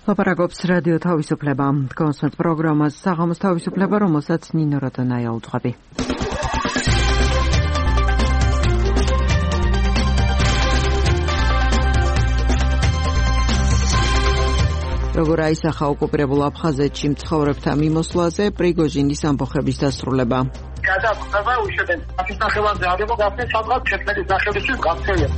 ლაპარაკობს რადიო თავისუფლება. კონსერტ პროგრამას საღამოს თავისუფლება, რომელსაც ნინო როდონაია უძღვები. როგორ აისახა ოკუპირებულ აფხაზეთში მცხოვრებთა მიმოსვლაზე პრიგოჟინის ამბოხების დასრულება. გადაწყდა უშედეგო საფეხბურთო ძალებო გასცე სადღაც ჩექმედის ნახევრის გასცელა.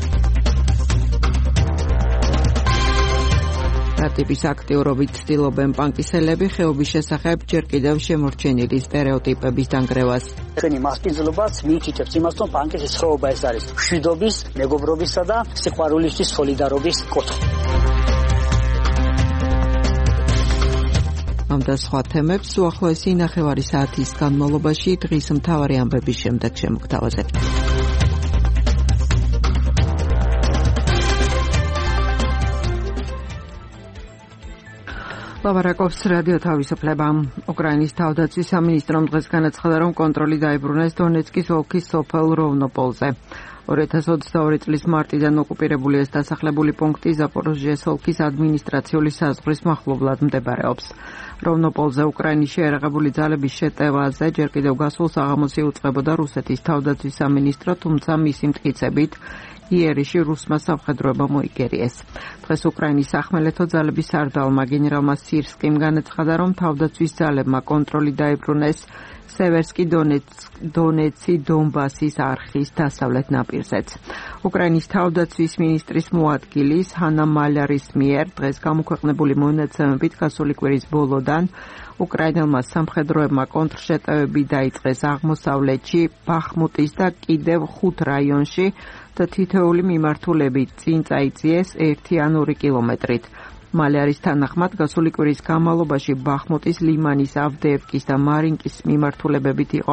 რატიპის აქტიურობით ცდილობენ პანკისელები ხეობის შესახებ ჯერ კიდევ შემორჩენილი სტერეოტიპების დანგრევას. ჩვენი მასპინძლობაც მიუთითებს იმას, რომ პანკის ცხოვრება ეს არის მშვიდობის, მეგობრობისა და სიყვარულისთვის სოლიდარობის კუთხე. ამ და სხვა თემებს უახლოესი ნახევარი საათის განმავლობაში დღის მთავარი ამბების შემდეგ შემოგთავაზებთ. ლაპარაკობს რადიო თავისუფლება. უკრაინის თავდაცვის სამინისტრომ დღეს განაცხადა, რომ კონტროლი დაიბრუნეს დონეცკის ოლქის სოფელ როვნოპოლზე. 2022 წლის მარტიდან ოკუპირებული ეს დასახლებული პუნქტი ზაპოროჟიეს ოლქის ადმინისტრაციული საზღვრის მახლობლად მდებარეობს. როვნოპოლზე უკრაინის შეერაღებული ძალების შეტევაზე ჯერ კიდევ გასულ საღამოს იუწყებოდა რუსეთის თავდაცვის სამინისტრო, თუმცა მისი მტკიცებით იერიში რუსმა სამხედროებმა მოიგერიეს. დღეს უკრაინის სახმელეთო ძალების სარდალმა გენერალმა სირსკიმ განაცხადა, რომ თავდაცვის ძალებმა კონტროლი დაიბრუნეს სევერსკი დონეცი დონბასის არხის დასავლეთ ნაპირზეც. უკრაინის თავდაცვის მინისტრის მოადგილის ჰანა მალარის მიერ დღეს გამოქვეყნებული მონაცემებით გასული კვირის ბოლოდან უკრაინელმა სამხედროებმა კონტრშეტევები დაიწყეს აღმოსავლეთში, ბახმუტის და კიდევ 5 რაიონში და თითოეული მიმართულებით წინ წაიწიეს 1 ან 2 კილომეტრით. მალარის თანახმად გასული კვირის განმავლობაში ბახმუტის, ლიმანის, ავდეევკის და მარინკის მიმართულებებით იყო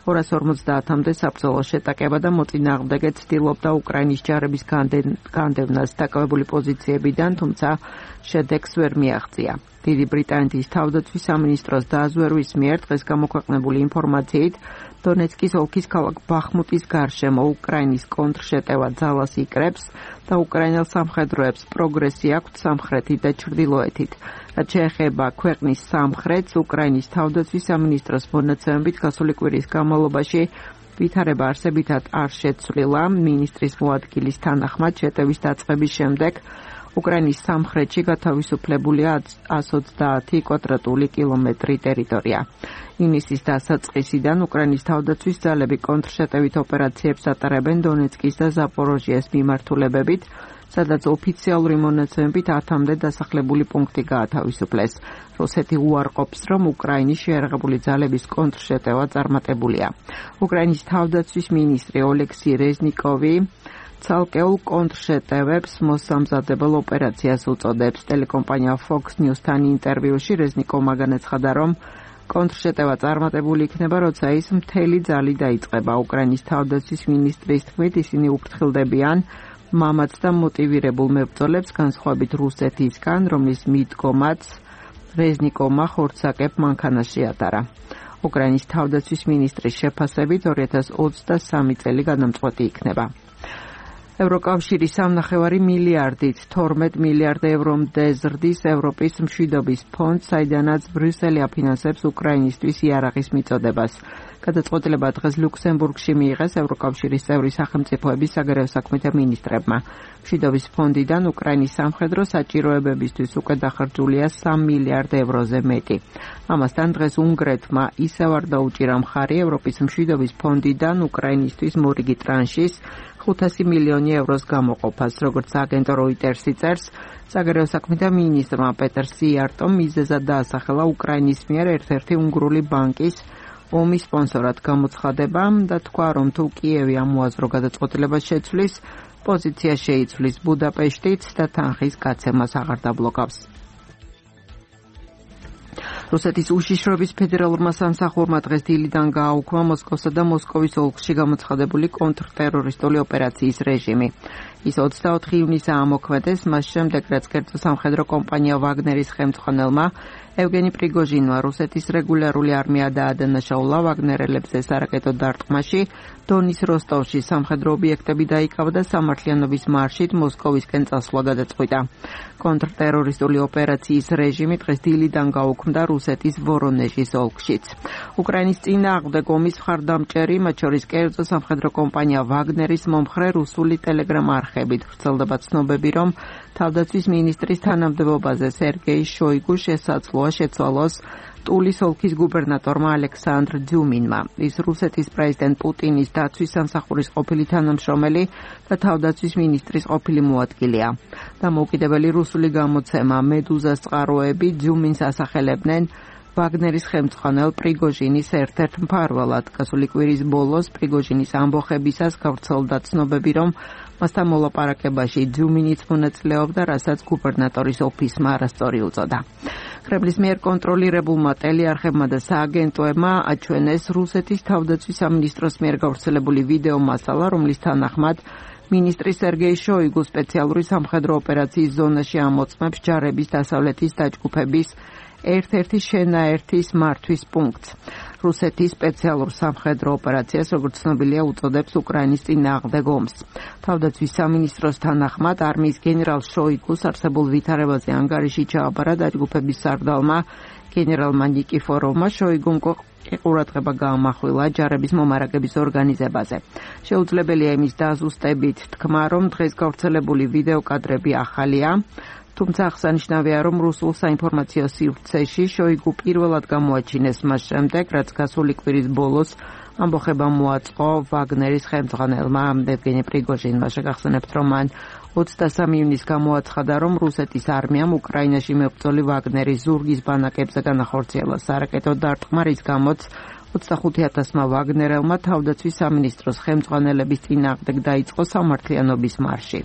250-მდე საბრძოლო შეტაკება და მოწინააღმდეგე ცდილობდა უკრაინის ჯარების განდევნას დაკავებული პოზიციებიდან, თუმცა შედეგს ვერ მიაღწია. დიდი ბრიტანეთის თავდაცვის სამინისტროს დაზვერვის მიერ დღეს გამოქვეყნებული ინფორმაციით დონეცკის ოლქის ქალაქ ბახმუტის გარშემო უკრაინის კონტრშეტევა ძალას იკრებს და უკრაინელ სამხედროებს პროგრესი აქვთ სამხრეთით და ჩრდილოეთით. რაც შეეხება ქვეყნის სამხრეთს, უკრაინის თავდაცვის სამინისტროს მონაცემებით გასული კვირის განმავლობაში ვითარება არსებითად არ შეცვლილა. მინისტრის მოადგილის თანახმად შეტევის დაწყების შემდეგ უკრაინის სამხრეთში გათავისუფლებულია 130 კვადრატული კილომეტრი ტერიტორია. ივნისის დასაწყისიდან უკრაინის თავდაცვის ძალები კონტრშეტევით ოპერაციებს ატარებენ დონეცკის და ზაპოროჟიეს მიმართულებებით, სადაც ოფიციალური მონაცემებით 10-მდე დასახლებული პუნქტი გაათავისუფლეს. რუსეთი უარყოფს, რომ უკრაინის შეერაღებული ძალების კონტრშეტევა წარმატებულია. უკრაინის თავდაცვის მინისტრი ოლექსი რეზნიკოვი ცალკეულ კონტრშეტევებს მოსამზადებელ ოპერაციას უწოდებს. ტელეკომპანია Fox News-თან ინტერვიუში რეზნიკოვმა განაცხადა, რომ კონტრშეტევა წარმატებული იქნება, როცა ის მთელი ძალი დაიწყება. უკრაინის თავდაცვის მინისტრის თქმით, ისინი უფრთხილდებიან მამაც და მოტივირებულ მებრძოლებს, განსხვავებით რუსეთისგან, რომლის მიდგომაც რეზნიკოვმა ხორცაკებ მანქანაში ატარა. უკრაინის თავდაცვის მინისტრის შეფასებით 2023 წელი გადამწყვეტი იქნება. ევროკავშირი 3.5 მილიარდით 12 მილიარდ ევრომდე ზრდის ევროპის მშვიდობის ფონდს, საიდანაც ბრიუსელი აფინანსებს უკრაინისთვის იარაღის მიწოდებას. გადაწყვეტილება დღეს ლუქსემბურგში მიიღეს ევროკავშირის წევრი სახელმწიფოების საგარეო საქმეთა მინისტრებმა. მშვიდობის ფონდიდან უკრაინის სამხედრო საჭიროებებისთვის უკვე დახარჯულია 3 მილიარდ ევროზე მეტი. ამასთან დღეს უნგრეთმა ისევ არ დაუჭირა მხარი ევროპის მშვიდობის ფონდიდან უკრაინისთვის მორიგი ტრანშის 500 მილიონი ევროს გამოყოფას. როგორც აგენტო როიტერსი წერს, საგარეო საქმეთა მინისტრმა პეტერ სიარტომ მიზეზად დაასახელა უკრაინის მიერ ერთ-ერთი უნგრული ბანკის ომის სპონსორად გამოცხადება და თქვა, რომ თუ კიევი ამ მოაზრო გადაწყვეტილებას შეცვლის, პოზიცია შეიცვლის ბუდაპეშტიც და თანხის გაცემას აღარ დაბლოკავს. რუსეთის უშიშროების ფედერალურმა სამსახურმა დღეს დილიდან გააუქმა მოსკოვსა და მოსკოვის ოლქში გამოცხადებული კონტრტერორისტული ოპერაციის რეჟიმი. ის 24 ივნისაა ამოქმედეს, მას შემდეგ რაც კერძო სამხედრო კომპანია ვაგნერის ხელმძღვანელმა ევგენი პრიგოჟინმა რუსეთის რეგულარული არმია დაადანაშაულა ვაგნერელებზე სარაკეტო დარტყმაში, დონის როსტოვში სამხედრო ობიექტები დაიკავა და სამართლიანობის მარშით მოსკოვისკენ წასვლა გადაწყვიტა. კონტრტერორისტული ოპერაციის რეჟიმი დღეს დილიდან გაუქმდა რუსეთის ვორონეჟის ოლქშიც. უკრაინის წინააღმდეგ ომის მხარდამჭერი, მათ შორის კერძო სამხედრო კომპანია ვაგნერის მომხრე რუსული ტელეგრამ არხებით ვრცელდება ცნობები, რომ თავდაცვის მინისტრის თანამდებობაზე სერგეი შოიგუ შესაძლოა შეცვალოს ტულის ოლქის გუბერნატორმა ალექსანდრ ძიუმინმა. ის რუსეთის პრეზიდენტ პუტინის დაცვის სამსახურის ყოფილი თანამშრომელი და თავდაცვის მინისტრის ყოფილი მოადგილეა. დამოუკიდებელი რუსული გამოცემა მედუზას წყაროები ძიუმინს ასახელებდნენ ვაგნერის ხელმძღვანელ პრიგოჟინის ერთ-ერთ მფარველად. გასული კვირის ბოლოს პრიგოჟინის ამბოხებისას გავრცელდა ცნობები, რომ მასთან მოლაპარაკებაში ძიუმინიც მონაწილეობდა, რასაც გუბერნატორის ოფისმა არასწორი უწოდა. კრემლის მიერ კონტროლირებულმა ტელეარხებმა და სააგენტოებმა აჩვენეს რუსეთის თავდაცვის სამინისტროს მიერ გავრცელებული ვიდეო მასალა, რომლის თანახმად მინისტრი სერგეი შოიგუ სპეციალური სამხედრო ოპერაციის ზონაში ამოწმებს ჯარების დასავლეთის დაჯგუფების ერთ-ერთი შენაერთის მართვის პუნქტს. რუსეთის სპეციალურ სამხედრო ოპერაციას, როგორც ცნობილია, უწოდებს უკრაინის წინააღმდეგ ომს. თავდაცვის სამინისტროს თანახმად არმიის გენერალ შოიგუს არსებულ ვითარებაზე ანგარიში ჩააბარა დაჯგუფების სარდალმა გენერალმა ნიკიფოროვმა. შოიგუმ ყურადღება გაამახვილა ჯარების მომარაგების ორგანიზებაზე. შეუძლებელია იმის დაზუსტებით თქვა, რომ დღეს გავრცელებული ვიდეო კადრები ახალია. თუმცა აღსანიშნავია, რომ რუსულ საინფორმაციო სივრცეში შოიგუ პირველად გამოაჩინეს მას შემდეგ, რაც გასული კვირის ბოლოს ამბოხება მოაწყო ვაგნერის ხელმძღვანელმა ევგენი პრიგოჟინმა. შეგახსენებთ, რომ მან 23 ივნისს გამოაცხადა, რომ რუსეთის არმიამ უკრაინაში მებრძოლი ვაგნერის ზურგის ბანაკებზე განახორციელა სარაკეტო დარტყმა, რის გამოც 25,000-მა ვაგნერელმა თავდაცვის სამინისტროს ხელმძღვანელების წინააღმდეგ დაიწყო სამართლიანობის მარში.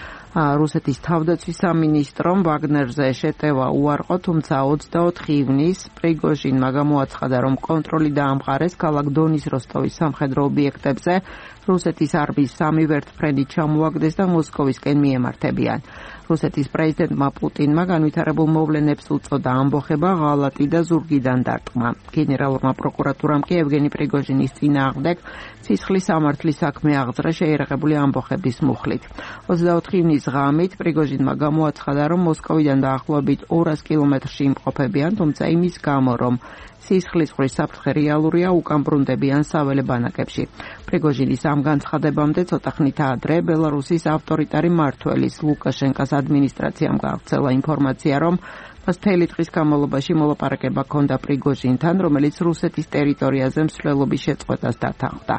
რუსეთის თავდაცვის სამინისტრომ ვაგნერზე შეტევა უარყო, თუმცა 24 ივნისს პრიგოჟინმა გამოაცხადა, რომ კონტროლი დაამყარეს ქალაქ დონის როსტოვის სამხედრო ობიექტებზე, რუსეთის არმიის 3 ვერტმფრენი ჩამოაგდეს და მოსკოვისკენ მიემართებიან. რუსეთის პრეზიდენტმა პუტინმა განვითარებულ მოვლენებს უწოდა ამბოხება ღალატი და ზურგიდან დარტყმა. გენერალურმა პროკურატურამ კი ევგენი პრიგოჟინის წინააღმდეგ სისხლის სამართლის საქმე აღძრა შეიარაღებული ამბოხების მუხლით. 24 ივნისს ღამით პრიგოჟინმა გამოაცხადა, რომ მოსკოვიდან დაახლოებით 200 კილომეტრში იმყოფებიან, თუმცა იმის გამო, რომ სისხლისღვრის საფრთხე რეალურია, უკან ბრუნდებიან საველე ბანაკებში. პრიგოჟინის ამ განცხადებამდე ცოტა ხნით ადრე ბელარუსის ავტორიტარი მმართველის ლუკაშენკას ადმინისტრაციამ გავრცელა ინფორმაცია, რომ მას მთელი დღის განმავლობაში მოლაპარაკება ჰქონდა პრიგოჟინთან, რომელიც რუსეთის ტერიტორიაზე მსვლელობის შეწყვეტას დათანხმდა.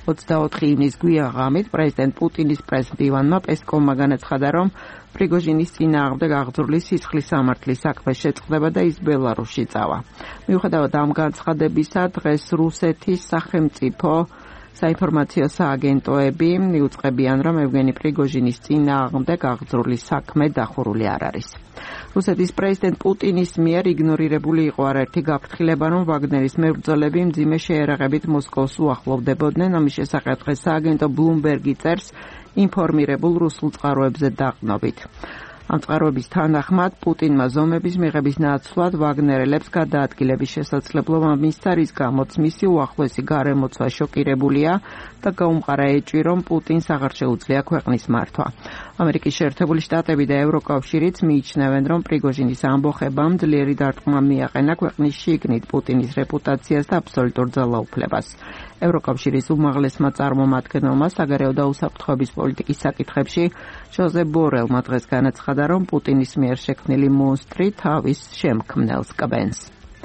24 ივნისს გვიან ღამით პრეზიდენტ პუტინის პრესმდივანმა პესკოვმა განაცხადა, რომ პრიგოჟინის წინააღმდეგ აღძრული სისხლის სამართლის საქმე შეწყდება და ის ბელარუსში წავა. მიუხედავად ამ განცხადებისა, დღეს რუსეთის სახელმწიფო საინფორმაციო სააგენტოები მიუწყებიან, რომ ევგენი პრიგოჟინის წინააღმდეგ აღძრული საქმე დახურული არ არის. რუსეთის პრეზიდენტ პუტინის მიერ იგნორირებული იყო არაერთი გაფრთხილება, რომ ვაგნერის მებრძოლები მძიმე შეერაღებით მოსკოვს უახლოვდებოდნენ. ამის შესახებ დღეს სააგენტო ბლუმბერგი წერს ინფორმირებულ რუსულ წყაროებზე დაყნობით. ამ წყაროების თანახმად პუტინმა ზომების მიღების ნაცვლად ვაგნერელებს გადაადგილების შესაძლებლობა მისცა, რის გამოც მისი უახლოესი გარემოცვა შოკირებულია და გაუმყარა ეჭვი, რომ პუტინს აღარ შეუძლია ქვეყნის მართვა. ამერიკის შეერთებული შტატები და ევროკავშირიც მიიჩნევენ, რომ პრიგოჟინის ამბოხებამ ძლიერი დარტყმა მიაყენა ქვეყნის შიგნით პუტინის რეპუტაციას და აბსოლუტურ ძალაუფლებას. ევროკავშირის უმაღლესმა წარმომადგენელმა საგარეო და უსაფრთხოების პოლიტიკის საკითხებში ჟოზეფ ბორელმა დღეს განაცხადა, რომ პუტინის მიერ შექმნილი მონსტრი თავის შემქმნელს კბენს.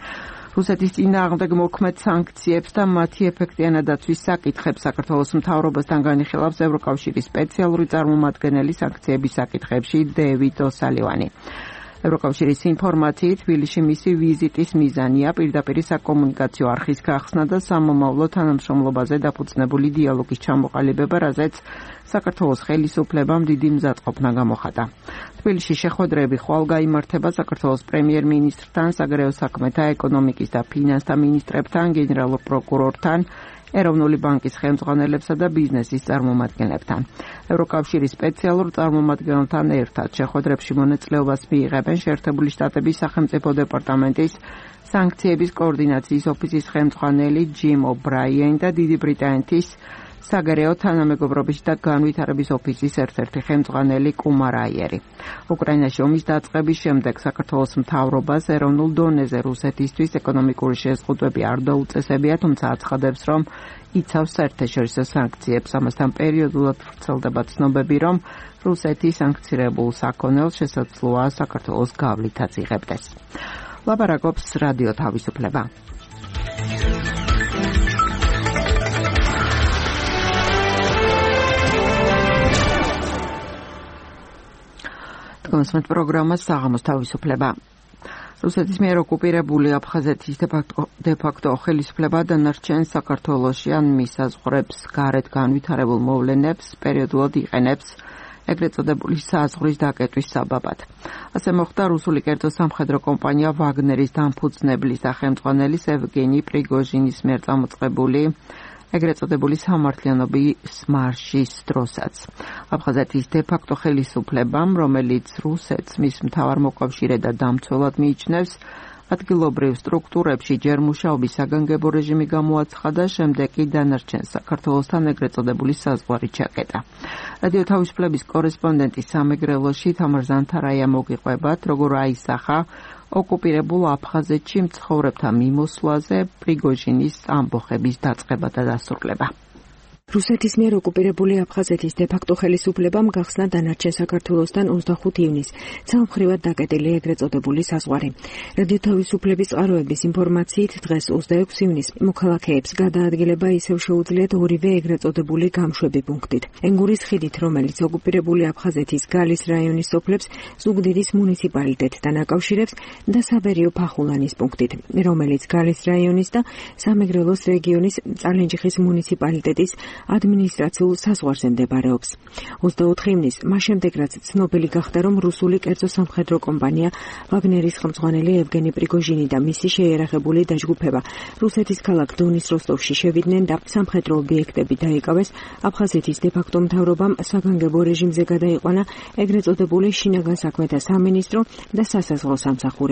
რუსეთის წინააღმდეგ მოქმედ სანქციებს და მათი ეფექტიანადაცვის საკითხებს საქართველოს მთავრობასთან განიხილავს ევროკავშირის სპეციალური წარმომადგენელი სანქციების საკითხებში დევიდ ოსალივანი. ევროკავშირის ინფორმაციით თბილისში მისი ვიზიტის მიზანია პირდაპირ საკომუნიკაციო არხის გახსნა და სამომავლო თანამშრომლობაზე დაფუძნებული დიალოგის ჩამოყალიბება, რაზეც საქართველოს ხელისუფლებამ დიდი მზადყოფნა გამოხატა. თბილისში შეხვედრები ხვალ გაიმართება საქართველოს პრემიერ-მინისტრთან, საგარეო საქმეთა, ეკონომიკის და ფინანსთა მინისტრებთან, გენერალურ პროკურორთან, ეროვნული ბანკის ხელმძღვანელებსა და ბიზნესის წარმომადგენლებთან. ევროკავშირის სპეციალურ წარმომადგენელთან ერთად შეხვედრებში მონაწილეობას მიიღებენ შეერთებული შტატების სახელმწიფო დეპარტამენტის სანქციების კოორდინაციის ოფისის ხელმძღვანელი ჯიმ ობრაიენი და დიდი ბრიტანეთის საგარეო თანამეგობრობის და განვითარების ოფისის ერთ-ერთი ხელმძღვანელი კუმარ აიერი. უკრაინაში ომის დაწყების შემდეგ საქართველოს მთავრობას ეროვნულ დონეზე რუსეთისთვის ეკონომიკური შეზღუდვები არ დაუწესებია, თუმცა აცხადებს, რომ იცავს საერთაშორისო სანქციებს. ამასთან პერიოდულად ვრცელდება ცნობები, რომ რუსეთი სანქცირებულ საქონელს შესაძლოა საქართველოს გავლითაც იღებდეს. ლაპარაკობს რადიო თავისუფლება. კონსმეთ პროგრამა საღამოს თავისუფლება. რუსეთის მიერ ოკუპირებული აფხაზეთის დე-ფაქტო ხელისუფლება დანარჩენ საქართველოში ან მის საზღვრებს გარეთ განვითარებულ მოვლენებს პერიოდულად იყენებს ეგრეთ წოდებული საზღვრის დაკეტვის საბაბად. ასე მოხდა რუსული კერძო სამხედრო კომპანია ვაგნერის დამფუძნებლის და ხელმძღვანელის ევგენი პრიგოჟინის მიერ წამოწყებული ეგრეთ წოდებული სამართლიანობის მარშის დროსაც. აფხაზეთის დე-ფაქტო ხელისუფლებამ, რომელიც რუსეთს მის მთავარ მოკავშირედ და დამცველად მიიჩნევს, ადგილობრივ სტრუქტურებში ჯერ მუშაობის საგანგებო რეჟიმი გამოაცხადა, შემდეგ კი დანარჩენ საქართველოსთან ეგრეთ წოდებული საზღვარი ჩაკეტა. რადიო თავისუფლების კორესპონდენტი სამეგრელოში თამარ ზანთარაია მოგიყვებათ, როგორ აისახა ოკუპირებულ აფხაზეთში მცხოვრებთა მიმოსვლაზე პრიგოჟინის ამბოხების დაწყება და დასრულება. რუსეთის მიერ ოკუპირებული აფხაზეთის დე-ფაქტო ხელისუფლებამ გახსნა დანარჩენ საქართველოსთან 25 ივნისს ცალმხრივად დაკეტილი ეგრეთ წოდებული საზღვარი. რადიო თავისუფლების წყაროების ინფორმაციით დღეს 26 ივნისს მოქალაქეებს გადაადგილება ისევ შეუძლიათ ორივე ეგრეთ წოდებული გამშვები პუნქტით. ენგურის ხიდით, რომელიც ოკუპირებული აფხაზეთის გალის რაიონის სოფლებს ზუგდიდის მუნიციპალიტეტთან აკავშირებს და საბერიო ფახულანის პუნქტით, რომელიც გალის რაიონის და სამეგრელოს რეგიონის წალენჯიხის მუნიციპალიტეტის ადმინისტრაციულ საზღვარზე მდებარეობს. 24 ივნისს მას შემდეგ, რაც ცნობილი გახდა, რომ რუსული კერძო სამხედრო კომპანია ვაგნერის ხელმძღვანელი ევგენი პრიგოჟინი და მისი შეიარაღებული დაჯგუფება რუსეთის ქალაქ დონის როსტოვში შევიდნენ და სამხედრო ობიექტები დაიკავეს, აფხაზეთის დე-ფაქტო მთავრობამ საგანგებო რეჟიმზე გადაიყვანა ეგრეთ წოდებული შინაგან საქმეთა სამინისტრო და სასაზღვრო სამსახური.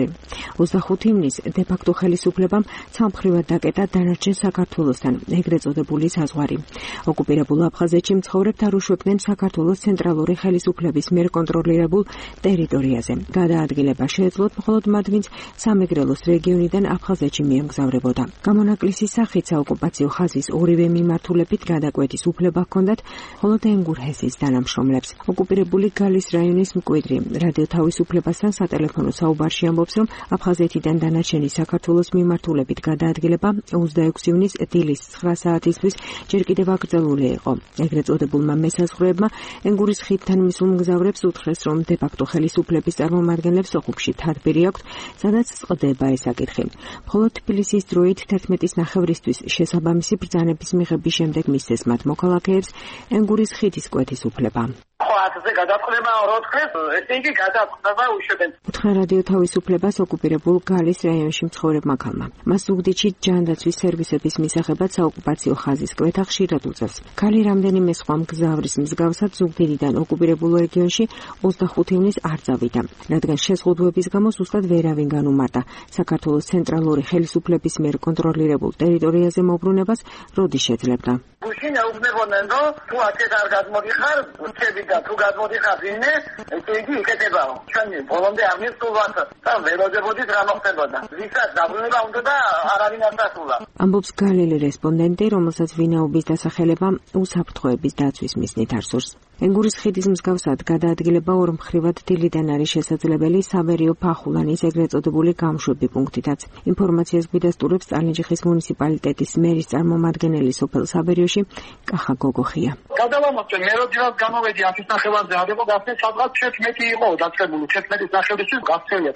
25 ივნისს დე-ფაქტო ხელისუფლებამ ცალმხრივად დაკეტა დანარჩენ საქართველოსთან ეგრეთ წოდებული საზღვარი. ოკუპირებულ აფხაზეთში მცხოვრებთა რუშვებდნენ საქართველოს ცენტრალური ხელისუფლების მიერ კონტროლირებულ ტერიტორიაზე. გადაადგილება შეეძლოთ მხოლოდ მათ, ვინც სამეგრელოს რეგიონიდან აფხაზეთში მიემგზავრებოდა. გამონაკლისის სახით საოკუპაციო ხაზის ორივე მიმართულებით გადაკვეთის უფლება ჰქონდათ მხოლოდ ენგურჰესის თანამშრომლებს. ოკუპირებული გალის რაიონის მკვიდრი რადიო თავისუფლებასთან სატელეფონო საუბარში ამბობს, რომ აფხაზეთიდან დანარჩენი საქართველოს მიმართულებით გადაადგილება 26 ივნისს დილის 9 საათისთვის ჯერ კიდევ აკრძალული იყო. ეგრეთ წოდებულმა მესაზღვრეებმა ენგურის ხიდთან მისულ მგზავრებს უთხრეს, რომ დე-ფაქტო ხელისუფლების წარმომადგენლებს ოხუბში თათბირი აქვთ, სადაც წყდება ეს საკითხი. მხოლოდ თბილისის დროით 11:30-ისთვის შესაბამისი ბრძანების მიღების შემდეგ მისცეს მათ მოქალაქეებს ენგურის ხიდის კვეთის უფლება. ხოათზე გადაწყდება როთხეს, ესე იგი გადაწყდება უშვებენ. უთხრა რადიო თავისუფლებას ოკუპირებულ გალის რაიონში მცხოვრებმა ქალმა. მას ზუგდიდში ჯანდაცვის სერვისების მისაღებად საოკუპაციო ხაზის კვეთა ხშირად უწევს. ქალი რამდენიმე სხვა მგზავრის მსგავსად ზუგდიდიდან ოკუპირებულ რეგიონში 25 ივნისს არ წავიდა, რადგან შეზღუდვების გამო ზუსტად ვერავინ განუმარტა საქართველოს ცენტრალური ხელისუფლების მიერ კონტროლირებულ ტერიტორიაზე მოbrunებას როდი შეძლებდა. გუშინ ეუბნებოდნენ, რომ თუ აქეთ არ გადმოდიხარ, უჩები და თუ გადმოდიხარ ვინმე, ესე იგი იქეთებაო. ჩვენი ბოლომდე არ მისულვათ და ველოდებოდით რა მოხდებოდა. ვისაც დაბრუნება უნდა და არავინ არ დასულა. ამბობს გალილი რესპონდენტი, რომელსაც ვინაობის დასახელება უსაფრთხოების დაცვის მიზნით არსურს. ენგურის ხიდის მსგავსად გადაადგილება ორმხრივად დილიდან არის შესაძლებელი საბერიო ფახულანის ეგრეთ წოდებული გამშვები პუნქტითაც. ინფორმაციას გვიდასტურებს წალენჯიხის მუნიციპალიტეტის მერის წარმომადგენელი სოფელ საბერიოში კახა გოგოხია. გადავამოწმე, მე როდესაც გამოვედი აქის ნახევარზე, ადებო გასცენ სადღაც 11 იყო დაწყებული, 11-ის ნახევრისთვის გასცელია თუმცა.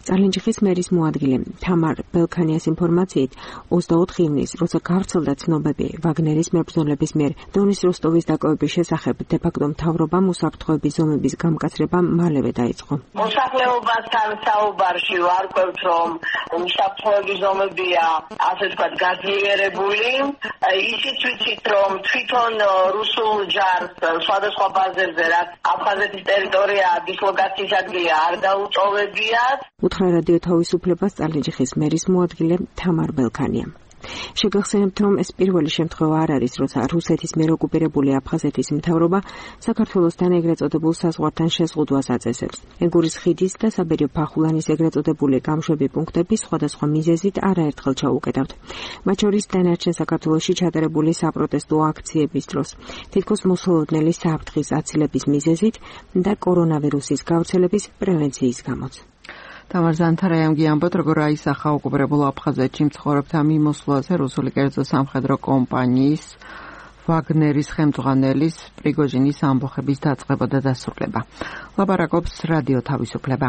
წარლინჯიხის მერის მოადგილე თამარ ბელქანიას ინფორმაციით 24 ივნისს, როცა გავრცელდა ცნობები ვაგნერის მებრძოლების მიერ დონის როსტოვის დაკავების შესახებ, დე-ფაქტო მთავრობამ უსაფრთხოების ზომების გამკაცრება მალევე დაიწყო. მოსახლეობასთან საუბარში ვარკვევთ, რომ უსაფრთხოების ზომებია, ასე ვთქვათ, გაძლიერებული. ისიც ვიცით, რომ თვითონ რუსულ ჯარს სხვადასხვა ბაზებზე, რაც აფხაზეთის ტერიტორია დისლოკაციისადმია, არ დაუწოვებიათ. უთხრა რადიო თავისუფლებას წარლინჯიხის მერის მოადგილე თამარ ბელქანია. შეგახსენებთ, რომ ეს პირველი შემთხვევა არ არის, როცა რუსეთის მიერ ოკუპირებული აფხაზეთის მთავრობა საქართველოსთან ეგრეთ წოდებულ საზღვართან შეზღუდვას აწესებს. ენგურის ხიდის და საბერიო ფახულანის ეგრეთ წოდებული გამშვები პუნქტები სხვადასხვა მიზეზით არაერთხელ ჩაუკეტავთ. მათ შორის დანარჩენ საქართველოში ჩატარებული საპროტესტო აქციების დროს, თითქოს მოსალოდნელი საფრთხის აცილების მიზეზით და კორონავირუსის გავრცელების პრევენციის გამოც. თამარ ზანთარაიამ გიამბოთ, როგორ აისახა ოკუპირებულ აფხაზეთში მცხოვრებთა მიმოსვლაზე რუსული კერძო სამხედრო კომპანიის ვაგნერის ხელმძღვანელის პრიგოჟინის ამბოხების დაწყება და დასრულება. ლაპარაკობს რადიო თავისუფლება.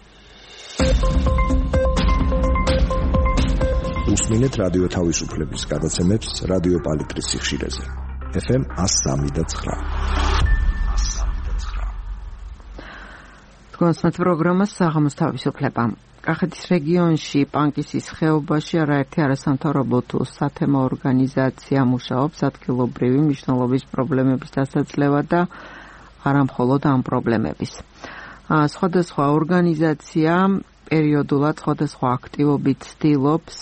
უსმინეთ რადიო თავისუფლების გადაცემებს რადიო პალიტრის სიხშირეზე. FM 103.9. კონსტანტ პროგრამა საღამოს თავისუფლება. კახეთის რეგიონში პანკისის ხეობაში არაერთი არასამთავრობო თუ სათემო ორგანიზაცია მუშაობს ადგილობრივი მნიშვნელობის პრობლემების დასაძლევად და არა მხოლოდ ამ პრობლემების. სხვადასხვა ორგანიზაცია პერიოდულად სხვადასხვა აქტივობით ცდილობს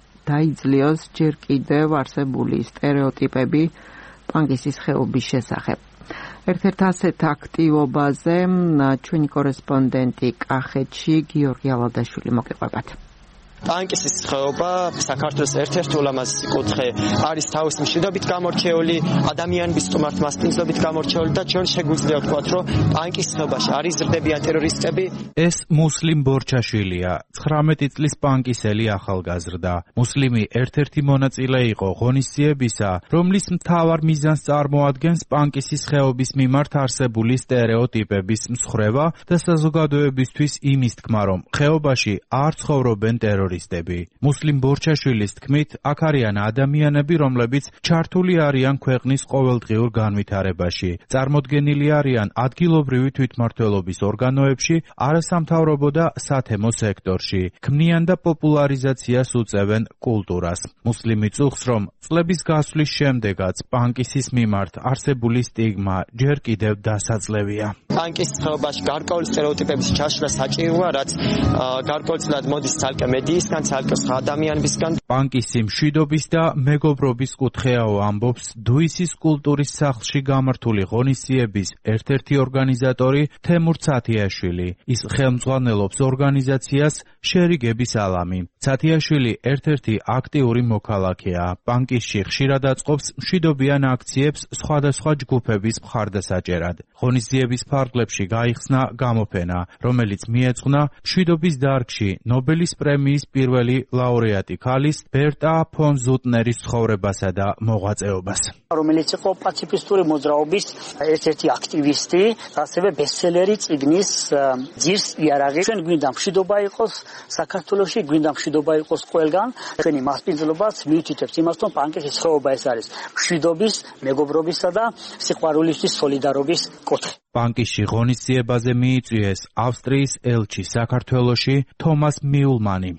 დაიძლიოს ჯერ კიდევ არსებული სტერეოტიპები პანკისის ხეობის შესახებ. ერთ-ერთ ასეთ აქტივობაზე ჩვენი კორესპონდენტი კახეთში გიორგი ალადაშვილი მოგიყვებათ. პანკისის ხეობა საქართველოს ერთ-ერთი ულამაზესი კუთხე არის თავის მშვიდობით გამორჩეული, ადამიანების სტუმართ მასპინძლობით გამორჩეული და ჩვენ შეგვიძლია ვთქვათ, რომ პანკის ხეობაში არ იზრდებიან ტერორისტები. ეს მუსლიმ ბორჩაშვილია, 19 წლის პანკისელი ახალგაზრდა. მუსლიმი ერთ-ერთი მონაწილე იყო ღონისძიებისა, რომლის მთავარ მიზანს წარმოადგენს პანკისის ხეობის მიმართ არსებული სტერეოტიპების მსხრევა და საზოგადოებისთვის იმის თქმა, რომ ხეობაში არ ცხოვრობენ ტერორისტები. მუსლიმ ბორჩაშვილის თქმით, აქ არიან ადამიანები, რომლებიც ჩართული არიან ქვეყნის ყოველდღიურ განვითარებაში. წარმოდგენილი არიან ადგილობრივი თვითმმართველობის ორგანოებში, არასამთავრობო და სათემო სექტორში. ქმნიან და პოპულარიზაციას უწევენ კულტურას. მუსლიმი წუხს, რომ წლების გასვლის შემდეგაც პანკისის მიმართ არსებული სტიგმა ჯერ კიდევ დასაძლევია. პანკის ხეობაში გარკვეული სტერეოტიპების ჩაშლა საჭიროა, რაც გარკვეულწილად მოდის ცალკე მედიისგან, ცალკე სხვა ადამიანებისგან. პანკისი მშვიდობის და მეგობრობის კუთხეაო, ამბობს დუისის კულტურის სახლში გამართული ღონისძიების ერთ-ერთი ორგანიზატორი თემურ ცათიაშვილი. ის ხელმძღვანელობს ორგანიზაციას შერიგების ალამი. ცათიაშვილი ერთ-ერთი აქტიური მოქალაქეა. პანკისში ხშირად აწყობს მშვიდობიან აქციებს სხვადასხვა ჯგუფების მხარდასაჭერად. ღონისძიების ფარგლებში გაიხსნა გამოფენა, რომელიც მიეძღვნა მშვიდობის დარგში ნობელის პრემიის პირველი ლაურეატი ქალის ბერტა ფონ ზუტნერის ცხოვრებასა და მოღვაწეობას. რომელიც იყო პაციფისტური მოძრაობის ერთ-ერთი აქტივისტი, ასევე ბესტსელერი წიგნის ძირს იარაღი. ჩვენ გვინდა მშვიდობა იყოს საქართველოში, გვინდა მშვიდობა იყოს ყველგან. ჩვენი მასპინძლობაც მიუთითებს იმას, რომ პანკისის ხეობა ეს არის მშვიდობის, მეგობრობისა და სიყვარულისთვის სოლიდარობის კუთხე. პანკისში ღონისძიებაზე მიიწვიეს ავსტრიის ელჩი საქართველოში თომას მიულმანი.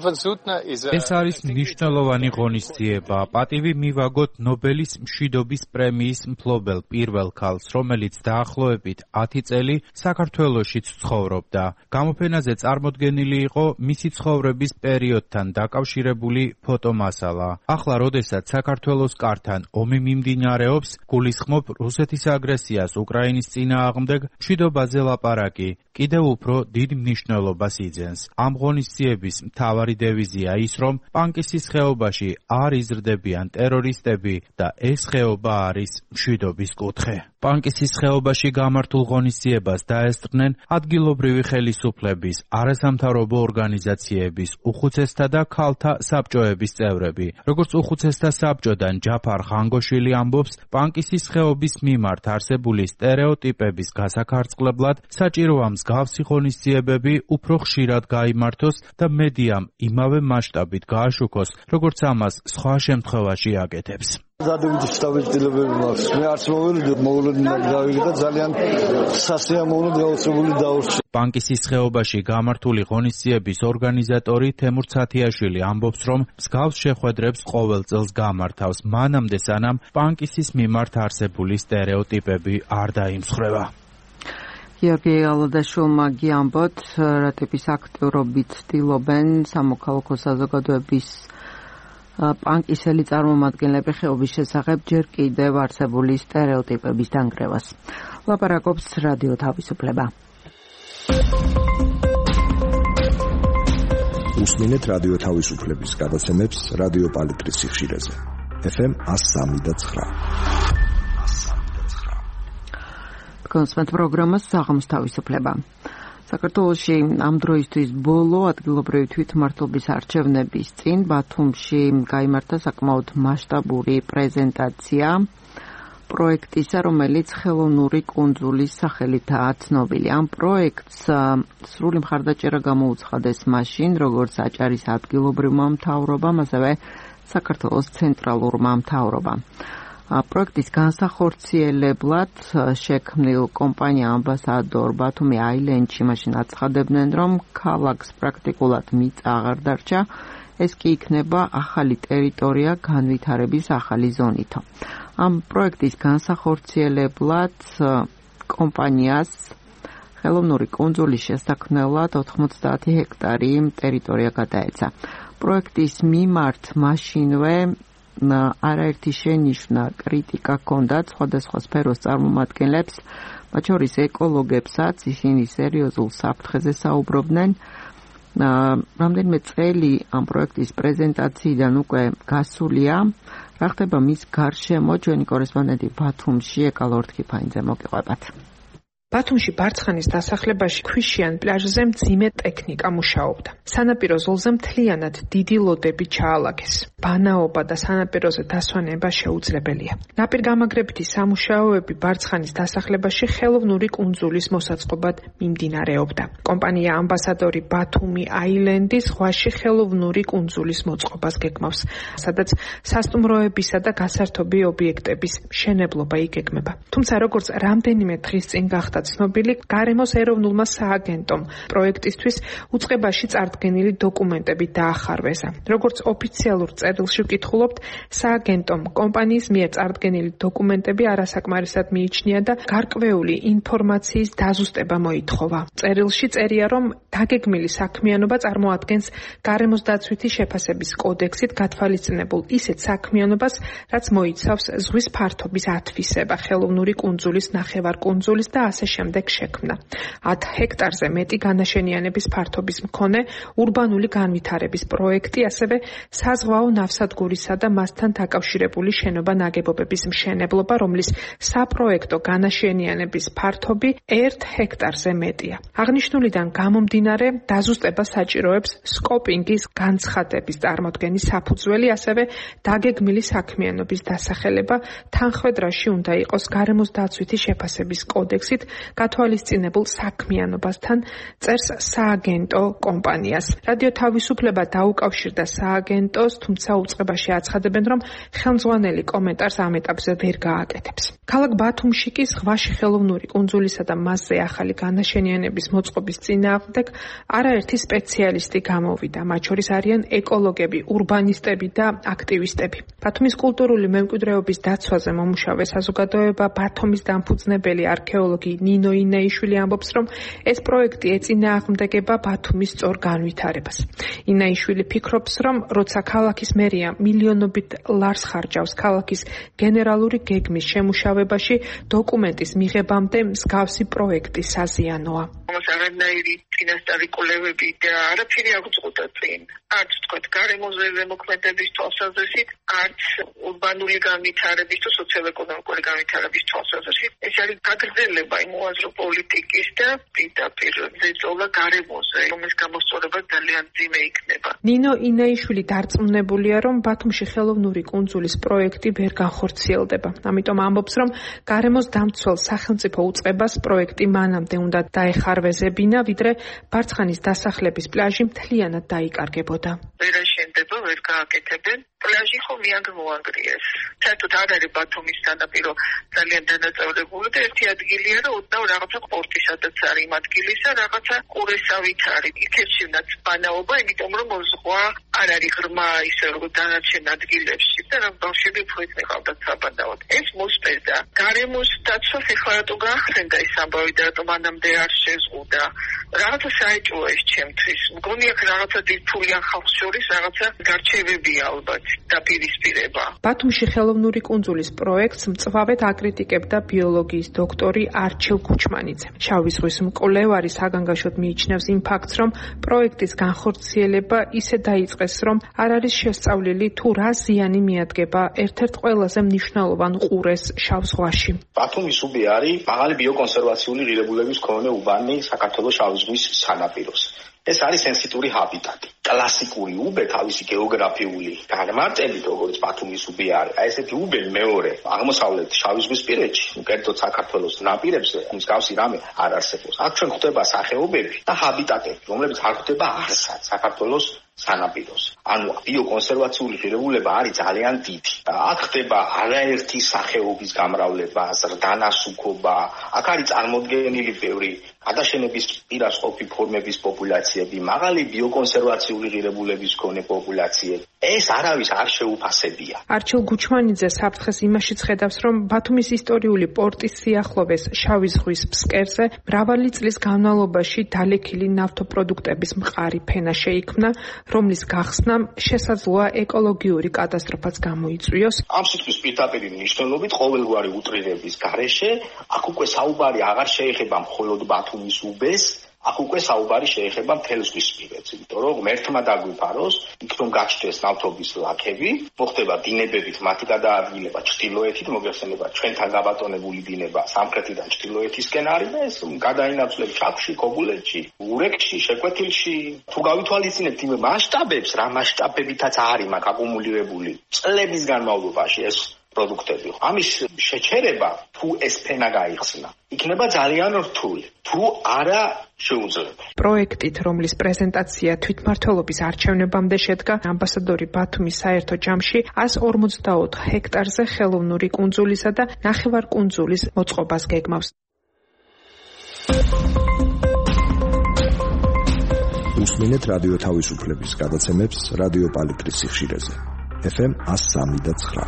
ეს არის მნიშვნელოვანი ღონისძიება. პატივი მივაგოთ ნობელის მშვიდობის პრემიის მფლობელ პირველ ქალს, რომელიც დაახლოებით 10 წელი საქართველოშიც ცხოვრობდა. გამოფენაზე წარმოდგენილი იყო მისი ცხოვრების პერიოდთან დაკავშირებული ფოტომასალა. ახლა, როდესაც საქართველოს კართან ომი მიმდინარეობს, გულისხმობ რუსეთის აგრესიას უკრაინის წინააღმდეგ, მშვიდობაზე ლაპარაკი კიდევ უფრო დიდ მნიშვნელობას იძენს. ამ ღონისძიების მთავარი დევიზია ის, რომ პანკისის ხეობაში არ იზრდებიან ტერორისტები და ეს ხეობა არის მშვიდობის კუთხე. პანკისის ხეობაში გამართულ ღონისძიებას დაესწრნენ ადგილობრივი ხელისუფლების, არასამთავრობო ორგანიზაციების, უხუცესთა და ქალთა საბჭოების წევრები. Როგორც უხუცესთა საბჭოდან ჯაფარ ხანგოშვილი ამბობს, პანკისის ხეობის მიმართ არსებული სტერეოტიპების გასაქარწყლებლად საჭიროა მსგავსი ღონისძიებები უფრო ხშირად გაიმართოს და მედიამ იმავე მასშტაბით გააშუქოს, როგორც ამას სხვა შემთხვევაში აკეთებს. Გადავიდი შტაბ-ეტილებები მაქვს. მე არც მოვლენა გავიგე და ძალიან სასიამოვნო გაუწევული დაურჩი. პანკისის ხეობაში გამართული ღონისძიების ორგანიზატორი თემურ ცათიაშვილი ამბობს, რომ მსგავს შეხვედრებს ყოველ წელს გამართავს, მანამდე სანამ პანკისის მიმართ არსებული სტერეოტიპები არ დაიმსხვრევა. გიორგი ალოდაშვილმა გიამბოთ, რა ტიპის აქტიურობით ცდილობენ სამოქალაქო საზოგადოების პანკისელი წარმომადგენლები ხეობის შესახებ ჯერ კიდევ არსებული სტერეოტიპების დანგრევას. ლაპარაკობს რადიო თავისუფლება. უსმინეთ რადიო თავისუფლების გადაცემებს რადიო პალიტრის სიხშირეზე. FM 103.9. კონსმეთ პროგრამას საღამოს თავისუფლება. საქართველოში ამ დროისთვის ბოლო ადგილობრივი თვითმმართველობის არჩევნების წინ ბათუმში გაიმართა საკმაოდ მასშტაბური პრეზენტაცია პროექტისა, რომელიც ხელოვნური კუნძულის სახელითაა ცნობილი. ამ პროექტს სრული მხარდაჭერა გამოუცხადეს მაშინ, როგორც აჭარის ადგილობრივმა მთავრობამ, ასევე საქართველოს ცენტრალურმა მთავრობამ. პროექტის განსახორციელებლად შექმნილ კომპანია ამბასადორ ბათუმი აილენდში მაშინ აცხადებდნენ, რომ ქალაქს პრაქტიკულად მიწა აღარ დარჩა, ეს კი იქნება ახალი ტერიტორია განვითარების ახალი ზონითო. ამ პროექტის განსახორციელებლად კომპანიას ხელოვნური კუნძულის შესაქმნელად 90 ჰექტარი ტერიტორია გადაეცა. პროექტის მიმართ მაშინვე არაერთი შენიშვნა კრიტიკა ჰქონდათ სხვადასხვა სფეროს წარმომადგენლებს, მათ შორის ეკოლოგებსაც, ისინი სერიოზულ საფრთხეზე საუბრობდნენ. რამდენიმე წელი ამ პროექტის პრეზენტაციიდან უკვე გასულია. რა ხდება მის გარშემო, ჩვენი კორესპონდენტი ბათუმში ეკალ ორთქიფაინძე მოგიყვებათ. ბათუმში ბარცხანის დასახლებაში ქვიშიან პლაჟზე მძიმე ტექნიკა მუშაობდა. სანაპირო ზოლზე მთლიანად დიდი ლოდები ჩაალაგეს. ბანაობა და სანაპიროზე დასვენება შეუძლებელია. ნაპირგამაგრებითი სამუშაოები ბარცხანის დასახლებაში ხელოვნური კუნძულის მოსაწყობად მიმდინარეობდა. კომპანია ამბასადორი ბათუმი აილენდი ზღვაში ხელოვნური კუნძულის მოწყობას გეგმავს, სადაც სასტუმროებისა და გასართობი ობიექტების მშენებლობა იგეგმება. თუმცა როგორც რამდენიმე დღის წინ გახდა ცნობილი, გარემოს ეროვნულმა სააგენტომ პროექტისთვის უწყებაში წარდგენილი დოკუმენტები დაახარვეზა. როგორც ოფიციალურ წერილში ვკითხულობთ, სააგენტომ კომპანიის მიერ წარდგენილი დოკუმენტები არასაკმარისად მიიჩნია და გარკვეული ინფორმაციის დაზუსტება მოითხოვა. წერილში წერია, რომ დაგეგმილი საქმიანობა წარმოადგენს გარემოს დაცვითი შეფასების კოდექსით გათვალისწინებულ ისეთ საქმიანობას, რაც მოიცავს ზღვის ფართობის ათვისება, ხელოვნური კუნძულის, ნახევარკუნძულის და ასე შემდეგ შექმნა. 10 ჰექტარზე მეტი განაშენიანების ფართობის მქონე ურბანული განვითარების პროექტი, ასევე საზღვაო ნავსადგურისა და მასთან დაკავშირებული შენობა-ნაგებობების მშენებლობა, რომლის საპროექტო განაშენიანების ფართობი 1 ჰექტარზე მეტია. აღნიშნულიდან გამომდინარე, დაზუსტება საჭიროებს სკოპინგის განცხადების წარმოდგენის საფუძველი, ასევე დაგეგმილი საქმიანობის დასახელება თანხმედრაში უნდა იყოს გარემოს დაცვითი შეფასების კოდექსით გათვალისწინებულ საქმიანობასთან, წერს სააგენტო კომპანიას. რადიო თავისუფლება დაუკავშირდა სააგენტოს, თუმცა უწყებაში აცხადებენ, რომ ხელმძღვანელი კომენტარს ამ ეტაპზე ვერ გააკეთებს. ქალაქ ბათუმში კი ზღვაში ხელოვნური კუნძულისა და მასზე ახალი განაშენიანების მოწყობის წინააღმდეგ არაერთი სპეციალისტი გამოვიდა. მათ შორის არიან ეკოლოგები, ურბანისტები და აქტივისტები. ბათუმის კულტურული მემკვიდრეობის დაცვაზე მომუშავე საზოგადოება ბათუმის დამფუძნებელი არქეოლოგი ნინო ინაიშვილი ამბობს, რომ ეს პროექტი ეწინააღმდეგება ბათუმის სწორ განვითარებას. ინაიშვილი ფიქრობს, რომ როცა ქალაქის მერია მილიონობით ლარს ხარჯავს ქალაქის გენერალური გეგმის შემუშავებაში, დოკუმენტის მიღებამდე მსგავსი პროექტი საზიანოა. არანაირი წინასწარი კვლევები და არაფერი არ გვწყვეტა წინ. არც თქვათ გარემოზე ზემოქმედების თვალსაზრისით, არც ურბანული განვითარების თუ სოციალ-ეკონომიკური განვითარების თვალსაზრისით. ეს არის გაგრძელება იმ უაზრო პოლიტიკის და პირდაპირ ზეწოლა გარემოზე, რომლის გამოსწორება ძალიან მძიმე იქნება. ნინო ინაიშვილი დარწმუნებულია, რომ ბათუმში ხელოვნური კუნძულის პროექტი ვერ განხორციელდება. ამიტომ ამბობს, რომ გარემოს დამცველ სახელმწიფო უწყებას პროექტი მანამდე უნდა დაეხარვეზებინა, ვიდრე ბარცხანის დასახლების პლაჟი მთლიანად დაიკარგებოდა. ვერ აშენდება, ვერ გააკეთებენ. პლაჟი ხომ მიანგრიეს. საერთოდ არ არის ბათუმის სანაპირო ძალიან დანაწევრებული და ერთი ადგილია, რომ ოდნავ რაღაცა პორტი სადაც არის იმ ადგილისა, რაღაცა ყურესავით არის. იქეჩინაც ბანაობა, იმიტომ რომ ზღვა არ არის ღრმა ისე როგორც დანარჩენ ადგილებში და რა ბავშვები უფრო მიყავდათ საბანაოდ. ეს მოსპერდა. გარემოს დაცვას ეხლა რატო გაახსენდა ეს ამბავი და რატომ მანამდე არ შეზღუდა. რაღაცა საეჭვოა ეს ჩემთვის. მგონი აქ რაღაცა დიდფულიან ხალხს შორის რაღაცა გარჩევებია ალბათ. დაპირისპირება. ბათუმში ხელოვნური კუნძულის პროექტს მწვავედ აკრიტიკებდა ბიოლოგიის დოქტორი არჩილ გუჩმანიძე. შავი ზღვის მკვლევარი საგანგაშოდ მიიჩნევს იმ ფაქტს, რომ პროექტის განხორციელება ისე დაიწყეს, რომ არ არის შესწავლილი თუ რა ზიანი მიადგება ერთ-ერთ ყველაზე მნიშვნელოვან ყურეს შავ ზღვაში. ბათუმის უბე არის მაღალი ბიოკონსერვაციული ღირებულების მქონე უბანი საქართველოს შავი ზღვის სანაპიროს. ეს არის სენსიტური ჰაბიტატი. კლასიკური უბე თავისი გეოგრაფიული განმარტებით, როგორც ბათუმის უბე არის. აი ესეთი უბე მეორე აღმოსავლეთ შავი ზღვის პირეთში, კერძოდ საქართველოს ნაპირებზე, მსგავსი რამე არ არსებობს. აქ ჩვენ ხვდება სახეობები და ჰაბიტატები, რომლებიც არ ხვდება არსად საქართველოს სანაპიროს. ანუ ბიოკონსერვაციული ღირებულება არის ძალიან დიდი. აქ ხდება არაერთი სახეობის გამრავლება, ზრდანასუქობა, აქ არის წარმოდგენილი ბევრი გადაშენების პირას ყოფი ფორმების პოპულაციები, მაღალი ბიოკონსერვაციული ღირებულების მქონე პოპულაციები. ეს არავის არ შეუფასებია. არჩილ გუჩმანიძე საფრთხეს იმაშიც ხედავს, რომ ბათუმის ისტორიული პორტის სიახლოვეს შავი ზღვის ფსკერზე მრავალი წლის განმავლობაში დალექილი ნავთობპროდუქტების მყარი ფენა შეიქმნა, რომლის გახსნამ შესაძლოა ეკოლოგიური კატასტროფაც გამოიწვიოს. ამ სიტყვის პირდაპირი მნიშვნელობით ყოველგვარი უტრირების გარეშე აქ უკვე საუბარი აღარ შეეხება მხოლოდ ბათუმის უბეს, აქ უკვე საუბარი შეეხება მთელ ზღვისპირეთს, იმიტომ რომ ერთმა დაგვიფაროს, იქ რომ გაჩნდეს ნავთობის ლაქები, მოხდება დინებებით მათი გადაადგილება ჩრდილოეთით, მოგეხსენება ჩვენთან გაბატონებული დინება სამხრეთიდან ჩრდილოეთისკენ არის და ეს გადაინაცვლებს ჩაქვში, ქობულეთში, ურეკში, შეკვეთილში. თუ გავითვალისწინებთ იმ მასშტაბებს, რა მასშტაბებითაც არის მაგ აკუმულირებული წლების განმავლობაში ეს პროდუქტები. ამის შეჩერება, თუ ეს ფენა გაიხსნა, იქნება ძალიან რთული, თუ არა შეუძლებელი. პროექტით, რომლის პრეზენტაცია თვითმმართველობის არჩევნებამდე შედგა, ამბასადორი ბათუმის საერთო ჯამში 154 ჰექტარზე ხელოვნური კუნძულისა და ნახევარკუნძულის მოწყობას გეგმავს. უსმინეთ რადიო თავისუფლების გადაცემებს რადიო პალიტრის სიხშირეზე. FM 103.9.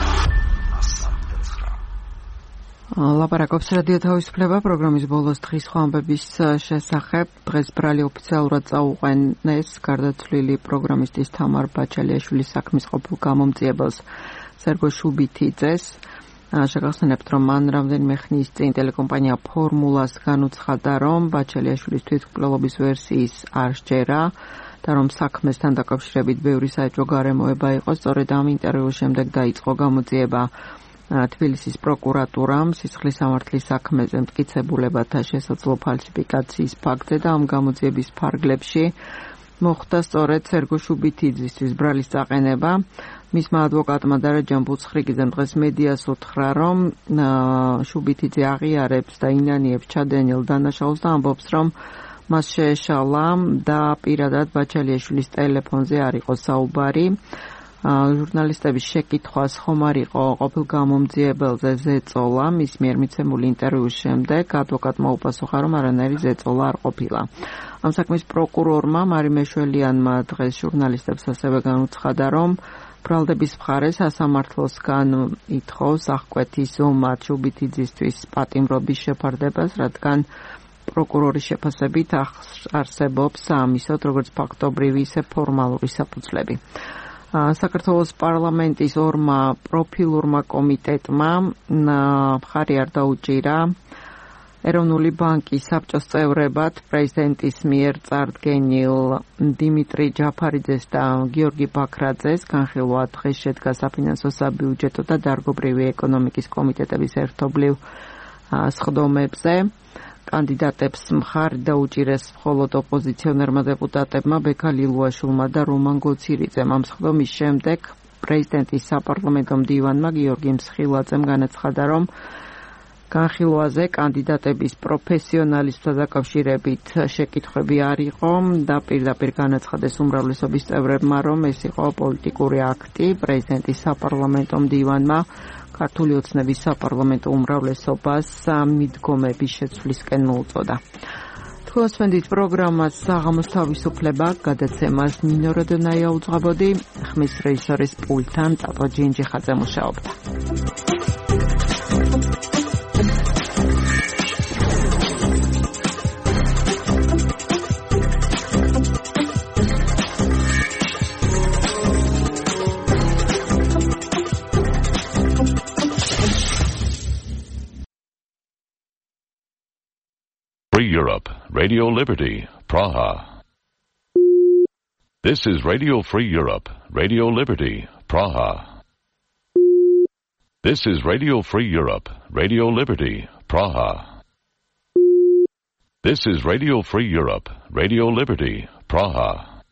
ლაპარაკობს რადიო თავისუფლება პროგრამის ბოლოს დღის ხვამბების შესახებ. დღეს ბრალი ოფიციალურად წაუყვენეს გარდაცვლილი პროგრამისტის თამარ ბაჩალიაშვილის საქმის ყოფილ გამომძიებელს სერგო შუბითიძეს. შეგახსენებთ, რომ მან რამდენიმე ხნის წინ ტელეკომპანია ფორმულას განუცხადა, რომ ბაჩალიაშვილის თვითმკვლელობის ვერსიის არ სჯერა და რომ საქმესთან დაკავშირებით ბევრი საეჭვო გარემოება იყო. სწორედ ამ ინტერვიუს შემდეგ დაიწყო გამოძიება თბილისის პროკურატურამ სისხლის სამართლის საქმეზე მტკიცებულებათა შესაძლო ფალსიფიკაციის ფაქტზე და ამ გამოძიების ფარგლებში მოხდა სწორედ სერგო შუბითიძისთვის ბრალის წაყენება. მისმა ადვოკატმა და რაჯან ბუცხრიგიძემ დღეს მედიას უთხრა, რომ შუბითიძე აღიარებს და ინანიებს ჩადენილ დანაშაულს და ამბობს, რომ მას შეეშალა და პირადად ბაჩალიაშვილის ტელეფონზე არ იყო საუბარი. ჟურნალისტების შეკითხვას ხომ არ იყო ყოფილ გამომძიებელზე ზეწოლა, მის მიერ მიცემული ინტერვიუს შემდეგ ადვოკატმა უპასუხა, რომ არანაირი ზეწოლა არ ყოფილა. ამ საქმის პროკურორმა მარი მეშველიანმა დღეს ჟურნალისტებს ასევე განუცხადა, რომ ბრალდების მხარე სასამართლოსგან ითხოვს აღკვეთის ომად შუბითიძისთვის პატიმრობის შეფარდებას, რადგან პროკურორის შეფასებით არსებობს ამისოდ როგორც ფაქტობრივი, ისე ფორმალური საფუძვლები. საქართველოს პარლამენტის ორმა პროფილურმა კომიტეტმა მხარი არ დაუჭირა ეროვნული ბანკის საბჭოს წევრებად პრეზიდენტის მიერ წარდგენილ დიმიტრი ჯაფარიძეს და გიორგი ბაქრაძეს განხილვა დღეს შედგა საფინანსო საბიუჯეტო და დარგობრივი ეკონომიკის კომიტეტების ერთობლივ სხდომებზე. კანდიდატებს მხარი დაუჭირეს მხოლოდ ოპოზიციონერმა დეპუტატებმა ბექა ლილუაშვილმა და რომან გოცირიძემ. ამ სხდომის შემდეგ პრეზიდენტის საპარლამენტო მდივანმა გიორგი მსხილაძემ განაცხადა, რომ განხილვაზე კანდიდატების პროფესიონალიზმთან დაკავშირებით შეკითხვები არ იყო და პირდაპირ განაცხადეს უმრავლესობის წევრებმა, რომ ეს იყო პოლიტიკური აქტი. პრეზიდენტის საპარლამენტო მდივანმა ქართული ოცნების საპარლამენტო უმრავლესობას მიდგომების შეცვლისკენ მოუწოდა. თქვენს პროგრამას საღამოს თავისუფლება გადაცემას ნინო როდონაია უძღვებოდი, ხმის რეჟისორის პულტთან ტატო ჯინჯიხაძე მუშაობდა. Free Europe, Radio Liberty, Praha. This is Radio Free Europe, Radio Liberty, Praha. This is Radio Free Europe, Radio Liberty, Praha. This is Radio Free Europe, Radio Liberty, Praha.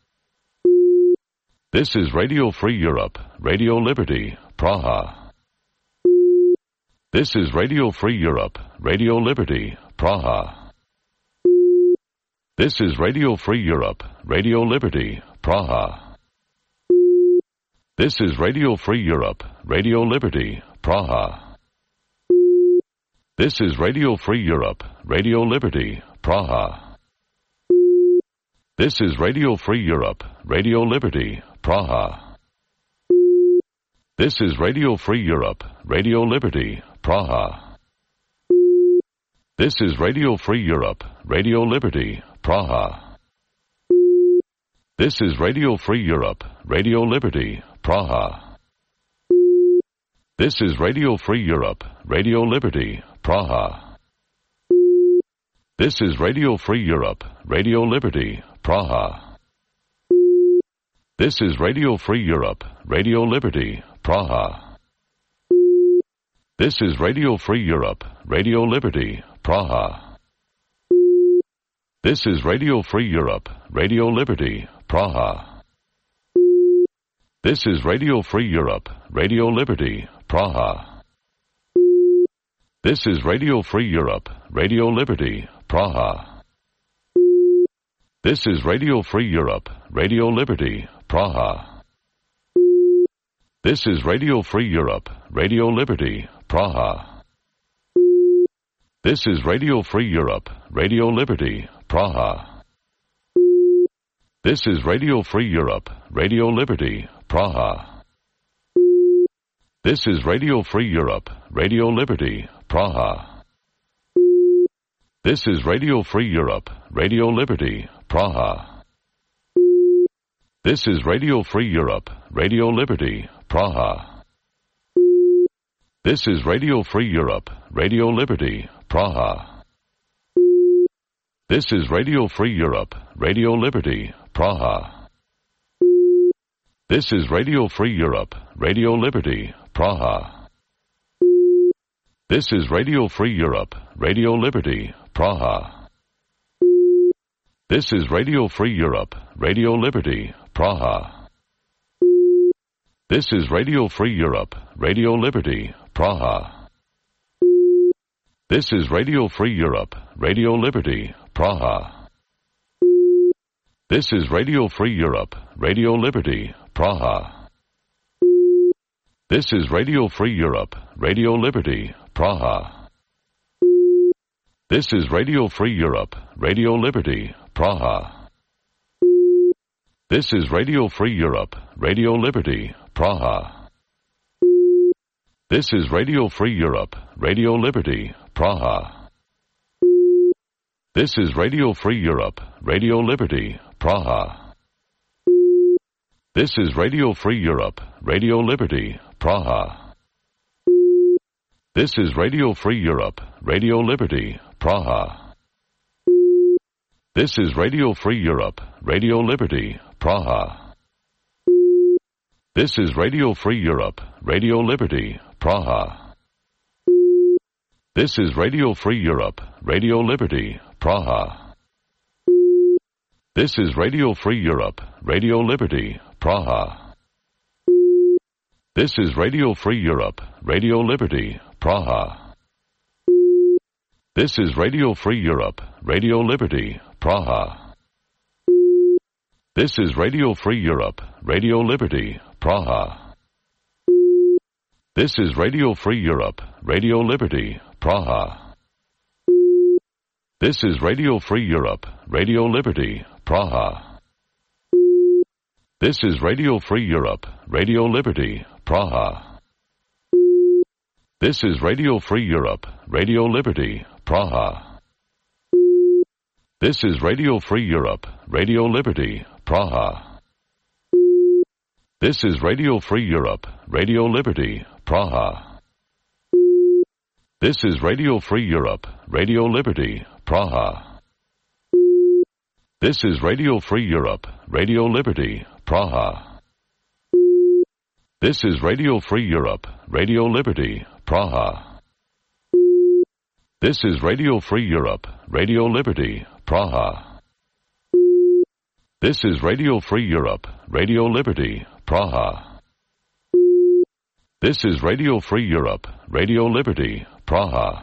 This is Radio Free Europe, Radio Liberty, Praha. This is Radio Free Europe, Radio Liberty, Praha. This is Radio Free Europe, Radio Liberty, Praha. This is Radio Free Europe, Radio Liberty, Praha. This is Radio Free Europe, Radio Liberty, Praha. This is Radio Free Europe, Radio Liberty, Praha. This is Radio Free Europe, Radio Liberty, Praha. This is Radio Free Europe, Radio Liberty, Praha. This is Radio Free Europe, Radio Liberty, Praha. This is Radio Free Europe, Radio Liberty, Praha. This is Radio Free Europe, Radio Liberty, Praha. This is Radio Free Europe, Radio Liberty, Praha. This is Radio Free Europe, Radio Liberty, Praha. This is Radio Free Europe, Radio Liberty, Praha. This is Radio Free Europe, Radio Liberty, Praha. This is Radio Free Europe, Radio Liberty, Praha. This is Radio Free Europe, Radio Liberty, Praha. This is Radio Free Europe, Radio Liberty, Praha. This is Radio Free Europe, Radio Liberty, Praha. This is Radio Free Europe, Radio Liberty, Praha. This is Radio Free Europe, Radio Liberty, Praha. This is Radio Free Europe, Radio Liberty, Praha. This is Radio Free Europe, Radio Liberty, Praha. This is Radio Free Europe, Radio Liberty, Praha. This is Radio Free Europe, Radio Liberty, Praha. This is Radio Free Europe, Radio Liberty, Praha. This is Radio Free Europe, Radio Liberty, Praha. This is Radio Free Europe, Radio Liberty, Praha. This is Radio Free Europe, Radio Liberty, Praha. This is Radio Free Europe, Radio Liberty, Praha. This is Radio Free Europe, Radio Liberty, Praha. This is Radio Free Europe, Radio Liberty, Praha. This is Radio Free Europe, Radio Liberty, Praha. This is Radio Free Europe, Radio Liberty, Praha. This is Radio Free Europe, Radio Liberty, Praha. This is Radio Free Europe, Radio Liberty, Praha. This is Radio Free Europe, Radio Liberty, Praha. This is Radio Free Europe, Radio Liberty, Praha. This is Radio Free Europe, Radio Liberty, Praha. This is Radio Free Europe, Radio Liberty, Praha. This is Radio Free Europe, Radio Liberty, Praha. This is Radio Free Europe, Radio Liberty, Praha. This is Radio Free Europe, Radio Liberty, Praha. This is Radio Free Europe, Radio Liberty, Praha. This is Radio Free Europe, Radio Liberty, Praha. This is Radio Free Europe, Radio Liberty, Praha. This is Radio Free Europe, Radio Liberty, Praha. This is Radio Free Europe, Radio Liberty, Praha. This is Radio Free Europe, Radio Liberty, Praha. This is Radio Free Europe, Radio Liberty, Praha. This is Radio Free Europe, Radio Liberty, Praha. This is Radio Free Europe, Radio Liberty, Praha. This is Radio Free Europe, Radio Liberty, Praha. This is Radio Free Europe, Radio Liberty, Praha. This is Radio Free Europe, Radio Liberty, Praha. This is Radio Free Europe, Radio Liberty, Praha. This is Radio Free Europe, Radio Liberty, Praha.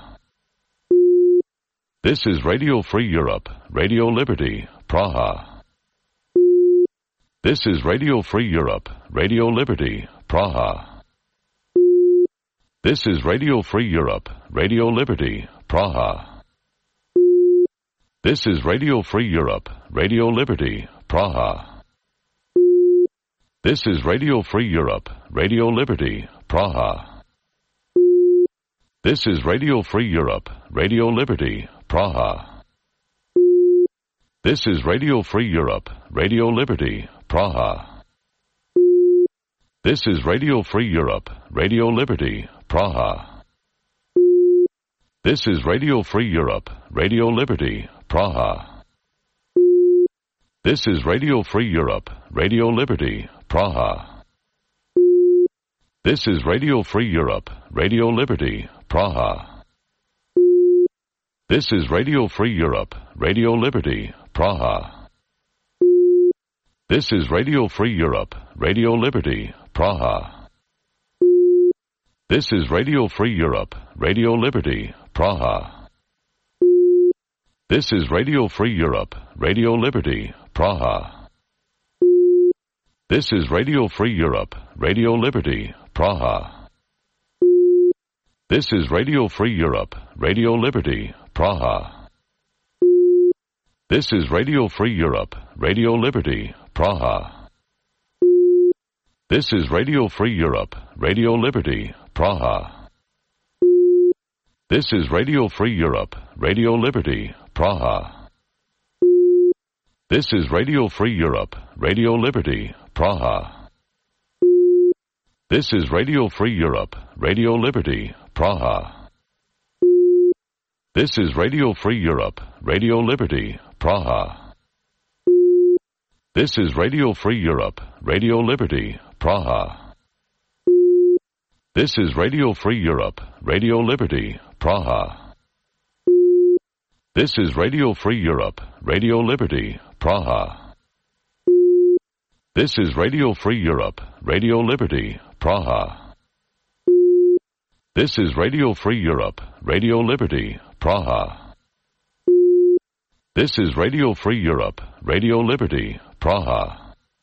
This is Radio Free Europe, Radio Liberty, Praha. This is Radio Free Europe, Radio Liberty, Praha. This is Radio Free Europe, Radio Liberty, Praha. This is Radio Free Europe, Radio Liberty, Praha. This is Radio Free Europe, Radio Liberty, Praha. This is Radio Free Europe, Radio Liberty, Praha. This is Radio Free Europe, Radio Liberty, Praha. This is Radio Free Europe, Radio Liberty, Praha. This is Radio Free Europe, Radio Liberty, Praha. This is Radio Free Europe, Radio Liberty, Praha. This is Radio Free Europe, Radio Liberty, Praha. This is Radio Free Europe, Radio Liberty, Praha. This is Radio Free Europe, Radio Liberty, Praha. This is Radio Free Europe, Radio Liberty, Praha. This is Radio Free Europe, Radio Liberty, Praha. This is Radio Free Europe, Radio Liberty, Praha. This is Radio Free Europe, Radio Liberty, Praha. This is Radio Free Europe, Radio Liberty, Praha. This is Radio Free Europe, Radio Liberty, Praha. This is Radio Free Europe, Radio Liberty, Praha. This is Radio Free Europe, Radio Liberty, Praha. This is Radio Free Europe, Radio Liberty, Praha. This is Radio Free Europe, Radio Liberty, Praha. This is Radio Free Europe, Radio Liberty, Praha. This is Radio Free Europe, Radio Liberty, Praha. This is Radio Free Europe, Radio Liberty, Praha. This is Radio Free Europe, Radio Liberty, Praha. This is Radio Free Europe, Radio Liberty, Praha. This is Radio Free Europe, Radio Liberty, Praha.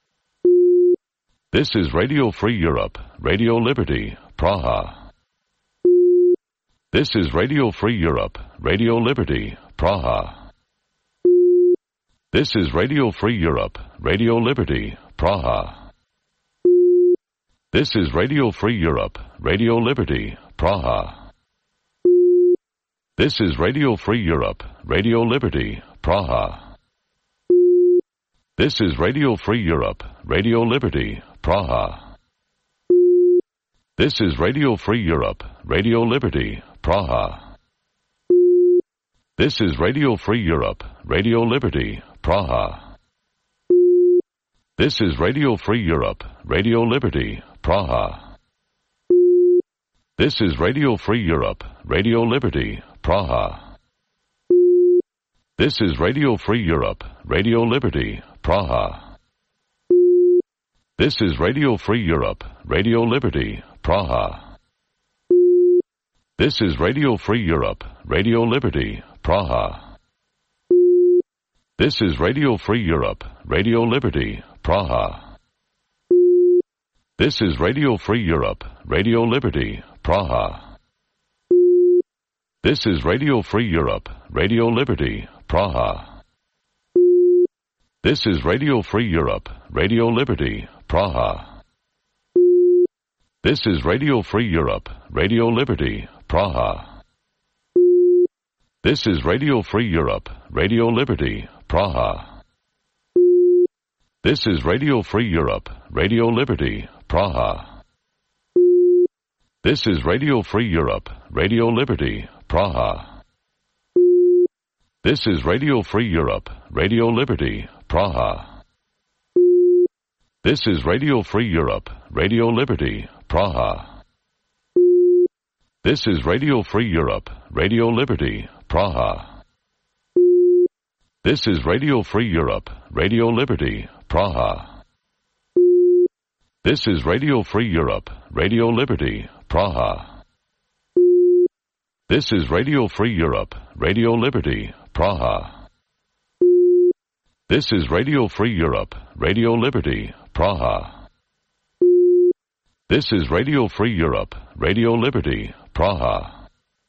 This is Radio Free Europe, Radio Liberty, Praha. This is Radio Free Europe, Radio Liberty, Praha. This is Radio Free Europe, Radio Liberty, Praha. This is Radio Free Europe, Radio Liberty, Praha. This is Radio Free Europe, Radio Liberty, Praha. This is Radio Free Europe, Radio Liberty, Praha. This is Radio Free Europe, Radio Liberty, Praha. This is Radio Free Europe, Radio Liberty, Praha. This is Radio Free Europe, Radio Liberty, Praha. This is Radio Free Europe, Radio Liberty, Praha. This is Radio Free Europe, Radio Liberty, Praha. This is Radio Free Europe, Radio Liberty, Praha. This is Radio Free Europe, Radio Liberty, Praha. This is Radio Free Europe, Radio Liberty, Praha. This is Radio Free Europe, Radio Liberty, Praha. This is Radio Free Europe, Radio Liberty, Praha. This is Radio Free Europe, Radio Liberty, Praha. This is Radio Free Europe, Radio Liberty, Praha. This is Radio Free Europe, Radio Liberty, Praha. This is Radio Free Europe, Radio Liberty, Praha. This is Radio Free Europe, Radio Liberty, Praha. This is Radio Free Europe, Radio Liberty, Praha. This is Radio Free Europe, Radio Liberty, Praha. This is Radio Free Europe, Radio Liberty, Praha. This is Radio Free Europe, Radio Liberty, Praha. This is Radio Free Europe, Radio Liberty, Praha. This is Radio Free Europe, Radio Liberty, Praha. This is Radio Free Europe, Radio Liberty, Praha. This is Radio Free Europe, Radio Liberty, Praha.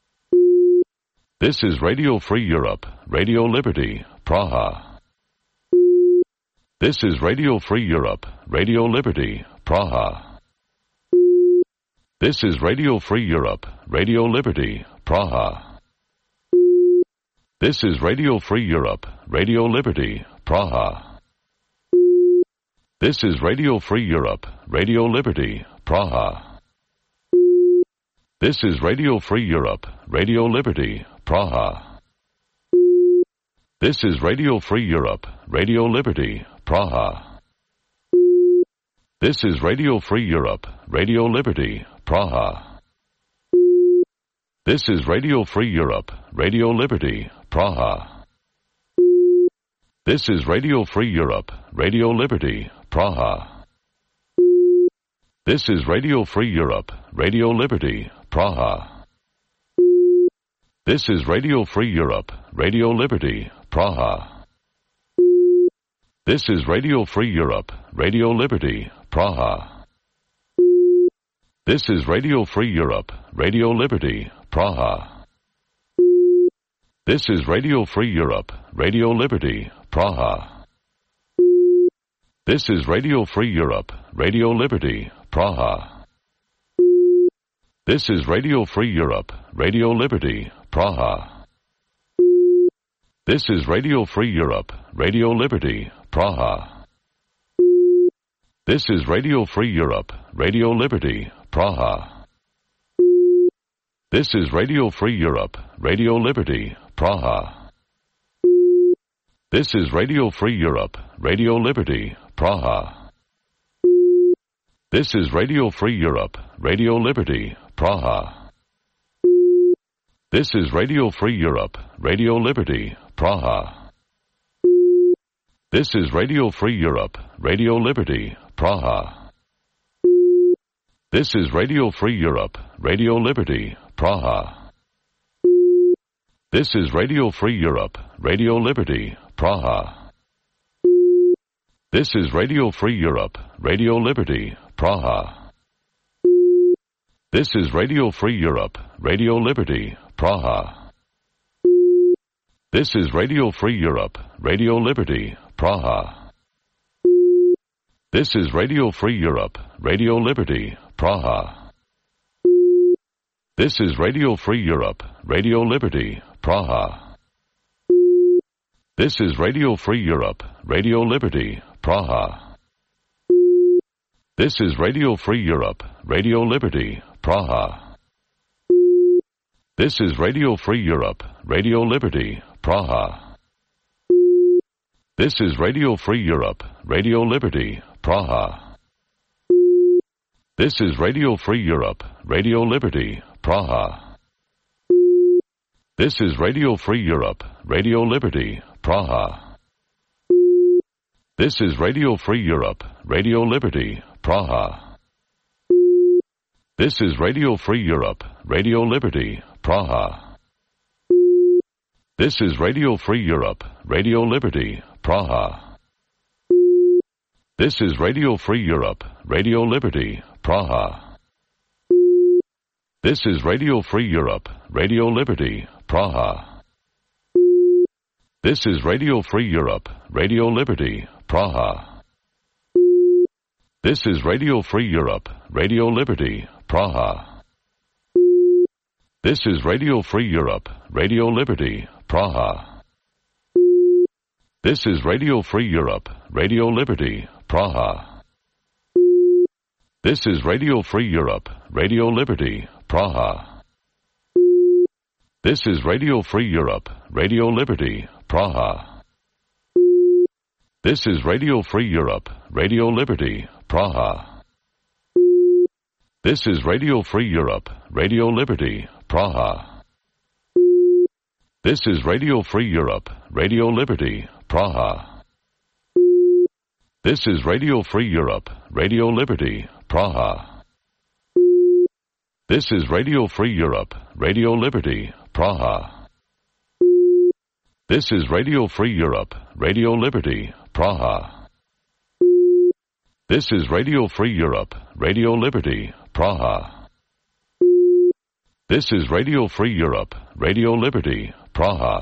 This is Radio Free Europe, Radio Liberty, Praha. This is Radio Free Europe, Radio Liberty, Praha. This is Radio Free Europe, Radio Liberty, Praha. This is Radio Free Europe, Radio Liberty, Praha. This is Radio Free Europe, Radio Liberty, Praha. This is Radio Free Europe, Radio Liberty, Praha. This is Radio Free Europe, Radio Liberty, Praha. This is Radio Free Europe, Radio Liberty, Praha. This is Radio Free Europe, Radio Liberty, Praha. This is Radio Free Europe, Radio Liberty, Praha. This is Radio Free Europe, Radio Liberty, Praha. This is Radio Free Europe, Radio Liberty, Praha. This is Radio Free Europe, Radio Liberty, Praha. This is Radio Free Europe, Radio Liberty, Praha. This is Radio Free Europe, Radio Liberty, Praha. This is Radio Free Europe, Radio Liberty, Praha. This is Radio Free Europe, Radio Liberty, Praha. This is Radio Free Europe, Radio Liberty, Praha. This is Radio Free Europe, Radio Liberty, Praha. This is Radio Free Europe, Radio Liberty, Praha. This is Radio Free Europe, Radio Liberty, Praha. This is Radio Free Europe, Radio Liberty, Praha. This is Radio Free Europe, Radio Liberty, Praha. This is Radio Free Europe, Radio Liberty, Praha. This is Radio Free Europe, Radio Liberty, Praha. This is Radio Free Europe, Radio Liberty, Praha. This is Radio Free Europe, Radio Liberty, Praha. This is Radio Free Europe, Radio Liberty, Praha. This is Radio Free Europe, Radio Liberty, Praha. This is Radio Free Europe, Radio Liberty, Praha. This is Radio Free Europe, Radio Liberty, Praha. This is Radio Free Europe, Radio Liberty, Praha. This is Radio Free Europe, Radio Liberty, Praha. This is Radio Free Europe, Radio Liberty, Praha. This is Radio Free Europe, Radio Liberty, Praha. This is Radio Free Europe, Radio Liberty, Praha. This is Radio Free Europe, Radio Liberty, Praha. This is Radio Free Europe, Radio Liberty, Praha. This is Radio Free Europe, Radio Liberty, Praha. This is Radio Free Europe, Radio Liberty, Praha. This is Radio Free Europe, Radio Liberty, Praha. This is Radio Free Europe, Radio Liberty, Praha. This is Radio Free Europe, Radio Liberty, Praha. This is Radio Free Europe, Radio Liberty, Praha. This is Radio Free Europe, Radio Liberty, Praha. This is Radio Free Europe, Radio Liberty, Praha. This is Radio Free Europe, Radio Liberty, Praha. This is Radio Free Europe, Radio Liberty, Praha. This is Radio Free Europe, Radio Liberty, Praha. This is Radio Free Europe, Radio Liberty, Praha. This is Radio Free Europe, Radio Liberty, Praha. This is Radio Free Europe, Radio Liberty, Praha. This is Radio Free Europe, Radio Liberty, Praha. This is Radio Free Europe, Radio Liberty, Praha. This is Radio Free Europe, Radio Liberty, Praha. This is Radio Free Europe, Radio Liberty, Praha.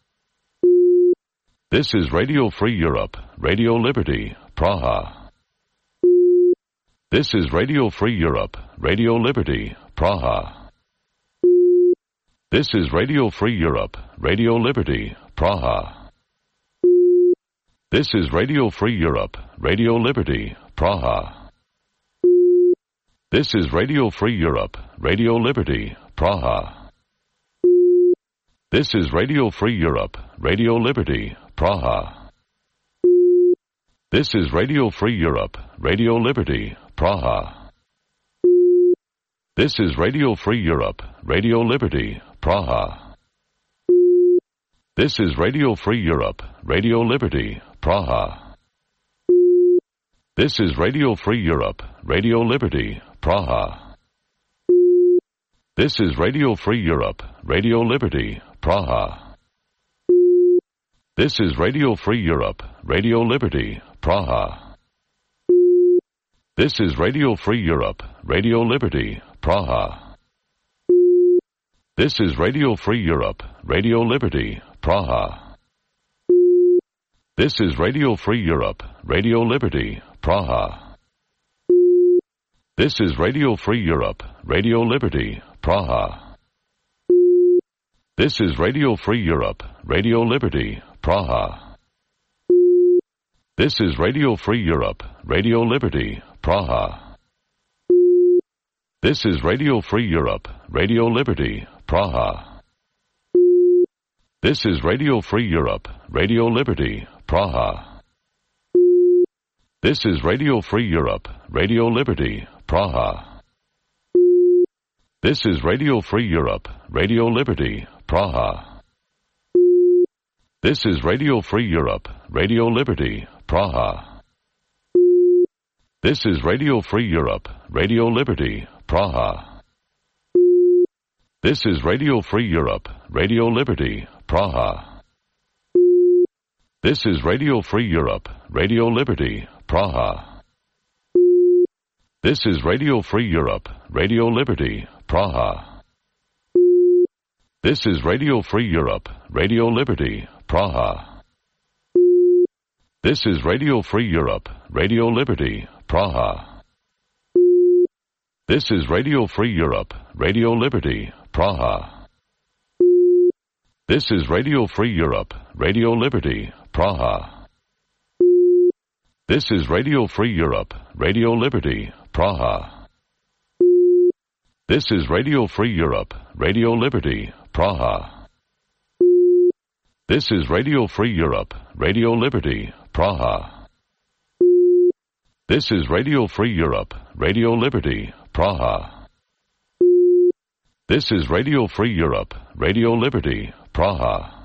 This is Radio Free Europe, Radio Liberty, Praha. This is Radio Free Europe, Radio Liberty, Praha. This is Radio Free Europe, Radio Liberty, Praha. This is Radio Free Europe, Radio Liberty, Praha. This is Radio Free Europe, Radio Liberty, Praha. This is Radio Free Europe, Radio Liberty, Praha. This is Radio Free Europe, Radio Liberty, Praha. This is Radio Free Europe, Radio Liberty, Praha. This is Radio Free Europe, Radio Liberty, Praha. This is Radio Free Europe, Radio Liberty, Praha. This is Radio Free Europe, Radio Liberty, Praha. This is Radio Free Europe, Radio Liberty, Praha. This is Radio Free Europe, Radio Liberty, Praha. This is Radio Free Europe, Radio Liberty, Praha. This is Radio Free Europe, Radio Liberty, Praha. This is Radio Free Europe, Radio Liberty, Praha. This is Radio Free Europe, Radio Liberty, Praha. This is Radio Free Europe, Radio Liberty, Praha. This is Radio Free Europe, Radio Liberty, Praha. This is Radio Free Europe, Radio Liberty, Praha. This is Radio Free Europe, Radio Liberty, Praha. This is Radio Free Europe, Radio Liberty, Praha. This is Radio Free Europe, Radio Liberty, Praha. This is Radio Free Europe, Radio Liberty, Praha. This is Radio Free Europe, Radio Liberty, Praha. This is Radio Free Europe, Radio Liberty, Praha. This is Radio Free Europe, Radio Liberty, Praha. This is Radio Free Europe, Radio Liberty, Praha. This is Radio Free Europe, Radio Liberty, Praha. This is Radio Free Europe, Radio Liberty, Praha. This is Radio Free Europe, Radio Liberty, Praha. This is Radio Free Europe, Radio Liberty, Praha. This is Radio Free Europe, Radio Liberty, Praha. This is Radio Free Europe, Radio Liberty, Praha. This is Radio Free Europe, Radio Liberty, Praha. This is Radio Free Europe, Radio Liberty, Praha.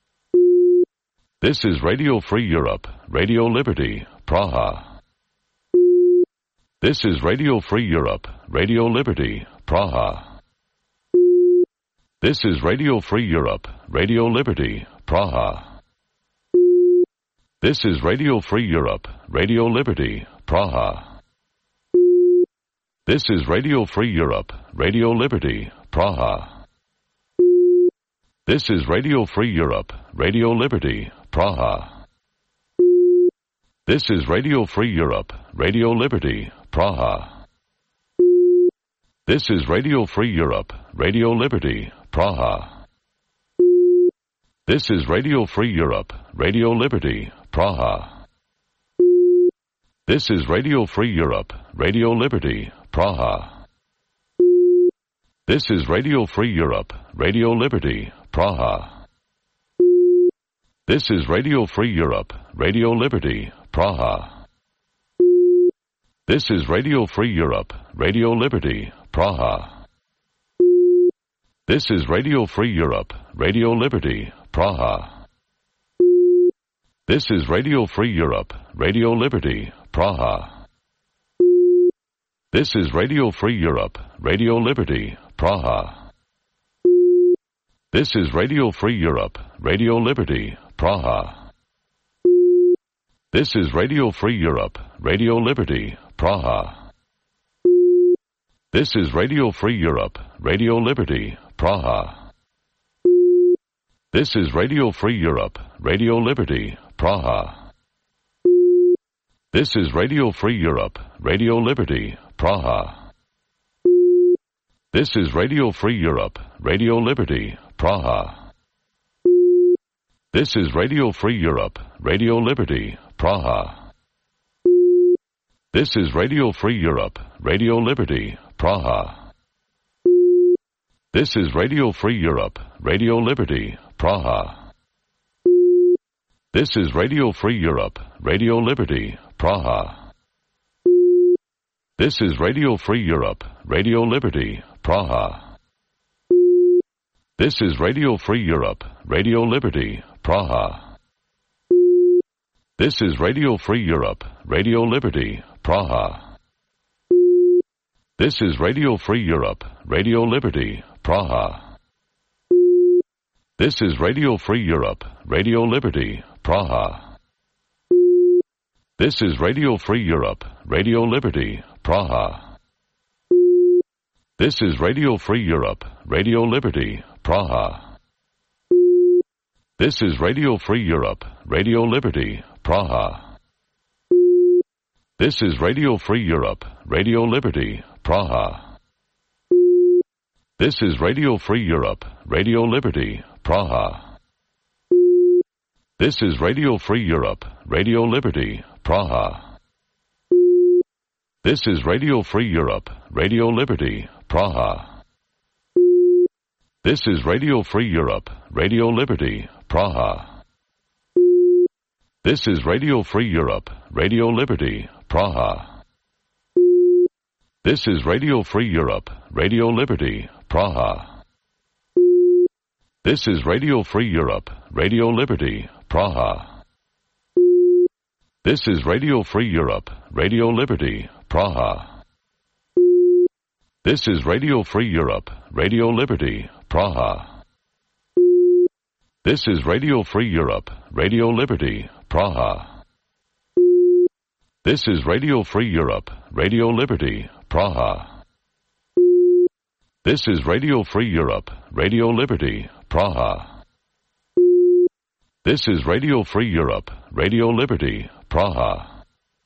This is Radio Free Europe, Radio Liberty, Praha. This is Radio Free Europe, Radio Liberty, Praha. This is Radio Free Europe, Radio Liberty, Praha. This is Radio Free Europe, Radio Liberty, Praha. This is Radio Free Europe, Radio Liberty, Praha. This is Radio Free Europe, Radio Liberty, Praha. This is Radio Free Europe, Radio Liberty, Praha. This is Radio Free Europe, Radio Liberty, Praha. This is Radio Free Europe, Radio Liberty, Praha. This is Radio Free Europe, Radio Liberty, Praha. This is Radio Free Europe, Radio Liberty, Praha. This is Radio Free Europe, Radio Liberty, Praha. This is Radio Free Europe, Radio Liberty, Praha. This is Radio Free Europe, Radio Liberty, Praha. This is Radio Free Europe, Radio Liberty, Praha. This is Radio Free Europe, Radio Liberty, Praha. This is Radio Free Europe, Radio Liberty, Praha. This is Radio Free Europe, Radio Liberty, Praha. This is Radio Free Europe, Radio Liberty, Praha. This is Radio Free Europe, Radio Liberty, Praha. This is Radio Free Europe, Radio Liberty, Praha. This is Radio Free Europe, Radio Liberty, Praha. This is Radio Free Europe, Radio Liberty, Praha. This is Radio Free Europe, Radio Liberty, Praha. This is Radio Free Europe, Radio Liberty, Praha. This is Radio Free Europe, Radio Liberty, Praha. This is Radio Free Europe, Radio Liberty, Praha. This is Radio Free Europe, Radio Liberty, Praha. This is Radio Free Europe, Radio Liberty, Praha. This is Radio Free Europe, Radio Liberty, Praha. This is Radio Free Europe, Radio Liberty, Praha. This is Radio Free Europe, Radio Liberty, Praha. This is Radio Free Europe, Radio Liberty, Praha. This is Radio Free Europe, Radio Liberty, Praha. This is Radio Free Europe, Radio Liberty, Praha. This is Radio Free Europe, Radio Liberty, Praha. This is Radio Free Europe, Radio Liberty, Praha. This is Radio Free Europe, Radio Liberty, Praha. This is Radio Free Europe, Radio Liberty, Praha. This is Radio Free Europe, Radio Liberty, Praha. This is Radio Free Europe, Radio Liberty, Praha. This is Radio Free Europe, Radio Liberty, Praha. This is Radio Free Europe, Radio Liberty, Praha. This is Radio Free Europe, Radio Liberty, Praha. This is Radio Free Europe, Radio Liberty, Praha. This is Radio Free Europe, Radio Liberty, Praha. This is Radio Free Europe, Radio Liberty, Praha. This is Radio Free Europe, Radio Liberty, Praha.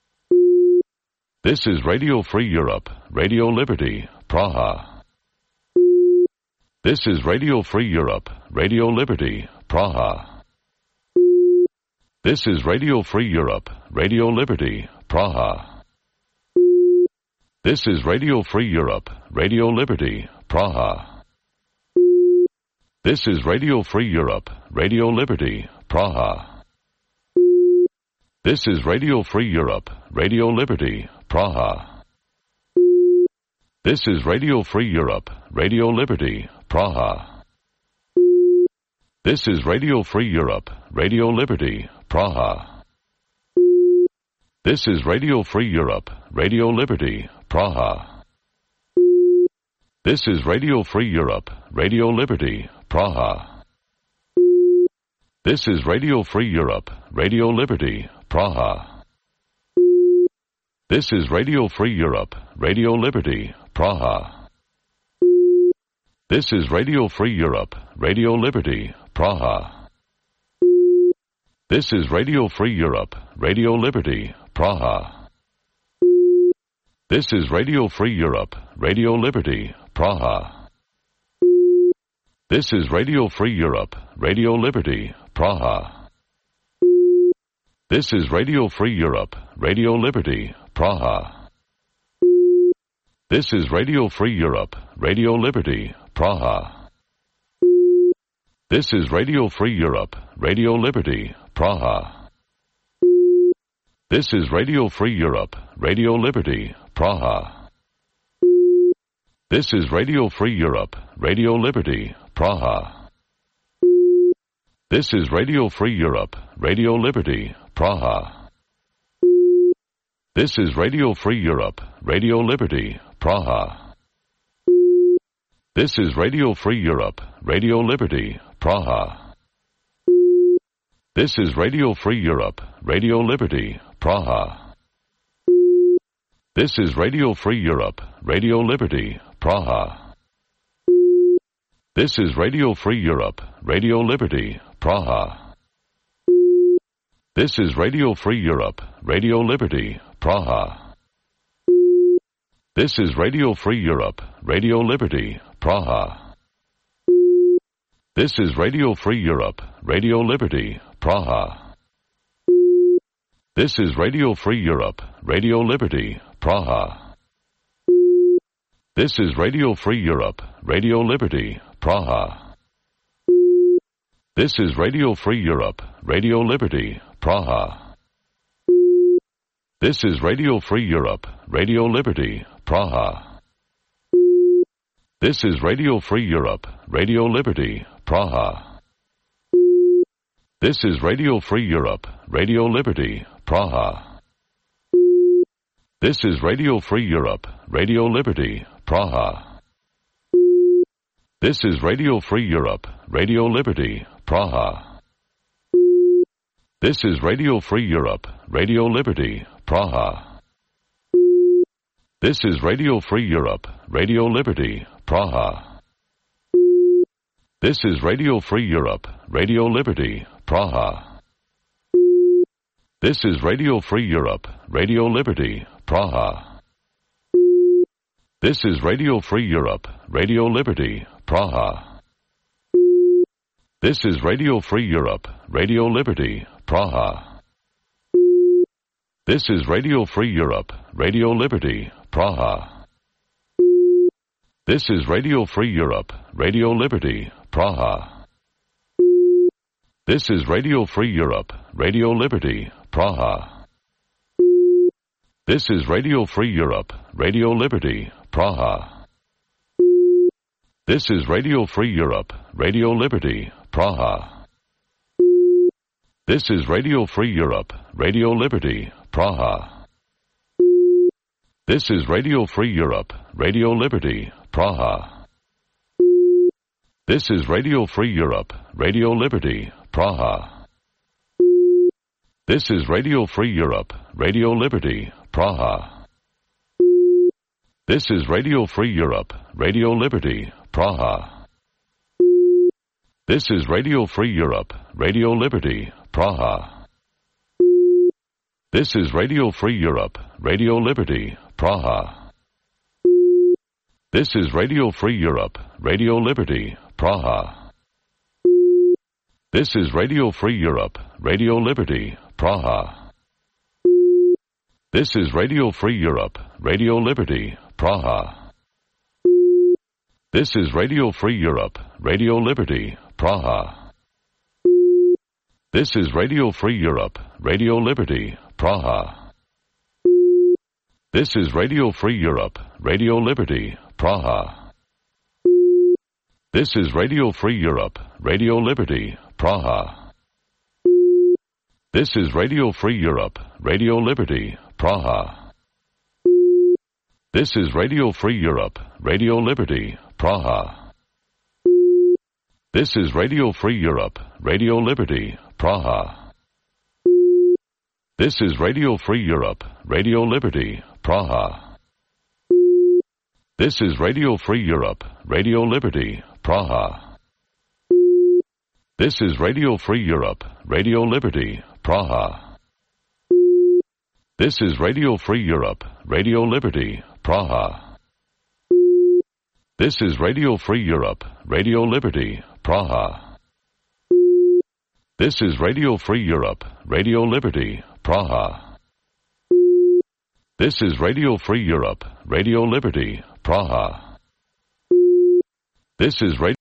This is Radio Free Europe, Radio Liberty, Praha. This is Radio Free Europe, Radio Liberty, Praha. This is Radio Free Europe, Radio Liberty, Praha. This is Radio Free Europe, Radio Liberty, Praha. This is Radio Free Europe, Radio Liberty, Praha. This is Radio Free Europe, Radio Liberty, Praha. This is Radio Free Europe, Radio Liberty, Praha. This is Radio Free Europe, Radio Liberty, Praha. This is Radio Free Europe, Radio Liberty, Praha. This is Radio Free Europe, Radio Liberty, Praha. This is Radio Free Europe, Radio Liberty, Praha. This is Radio Free Europe, Radio Liberty, Praha. This is Radio Free Europe, Radio Liberty, Praha. This is Radio Free Europe, Radio Liberty, Praha. This is Radio Free Europe, Radio Liberty, Praha. This is Radio Free Europe, Radio Liberty, Praha. This is Radio Free Europe, Radio Liberty, Praha. This is Radio Free Europe, Radio Liberty, Praha. This is Radio Free Europe, Radio Liberty, Praha. This is Radio Free Europe, Radio Liberty, Praha. This is Radio Free Europe, Radio Liberty, Praha. This is Radio Free Europe, Radio Liberty, Praha. This is Radio Free Europe, Radio Liberty, Praha. This is Radio Free Europe, Radio Liberty, Praha. This is Radio Free Europe, Radio Liberty, Praha. This is Radio Free Europe, Radio Liberty, Praha. This is Radio Free Europe, Radio Liberty, Praha. This is Radio Free Europe, Radio Liberty, Praha. This is Radio Free Europe, Radio Liberty, Praha. This is Radio Free Europe, Radio Liberty, Praha. This is Radio Free Europe, Radio Liberty, Praha. This is Radio Free Europe, Radio Liberty, Praha. This is Radio Free Europe, Radio Liberty, Praha. This is Radio Free Europe, Radio Liberty, Praha. This is Radio Free Europe, Radio Liberty, Praha. This is Radio Free Europe, Radio Liberty, Praha. This is Radio Free Europe, Radio Liberty, Praha. This is Radio Free Europe, Radio Liberty, Praha. This is Radio Free Europe, Radio Liberty, Praha. This is Radio Free Europe, Radio Liberty, Praha. This is Radio Free Europe, Radio Liberty, Praha. This is Radio Free Europe, Radio Liberty, Praha. This is Radio Free Europe, Radio Liberty, Praha. This is Radio Free Europe, Radio Liberty, Praha. This is Radio Free Europe, Radio Liberty, Praha. This is Radio Free Europe, Radio Liberty, Praha. This is Radio Free Europe, Radio Liberty, Praha. This is Radio Free Europe, Radio Liberty, Praha. This is Radio Free Europe, Radio Liberty, Praha. This is Radio Free Europe, Radio Liberty, Praha. This is Radio Free Europe, Radio Liberty, Praha. This is Radio Free Europe, Radio Liberty, Praha. This is Radio Free Europe, Radio Liberty, Praha. This is Radio Free Europe, Radio Liberty, Praha. This is Radio Free Europe, Radio Liberty, Praha. This is Radio Free Europe, Radio Liberty, Praha. This is Radio Free Europe, Radio Liberty, Praha. This is Radio Free Europe, Radio Liberty, Praha. This is Radio Free Europe, Radio Liberty, Praha. This is Radio Free Europe, Radio Liberty, Praha. This is Radio Free Europe, Radio Liberty, Praha. This is Radio Free Europe, Radio Liberty, Praha. This is Radio Free Europe, Radio Liberty, Praha. This is Radio Free Europe, Radio Liberty, Praha. This is Radio Free Europe, Radio Liberty, Praha. This is Radio Free Europe, Radio Liberty, Praha. This is Radio Free Europe, Radio Liberty, Praha. This is Radio Free Europe, Radio Liberty, Praha. This is Radio Free Europe, Radio Liberty, Praha. This is Radio Free Europe, Radio Liberty, Praha. This is Radio Free Europe, Radio Liberty, Praha. This is Radio Free Europe, Radio Liberty, Praha. This is Radio Free Europe, Radio Liberty, Praha. This is Radio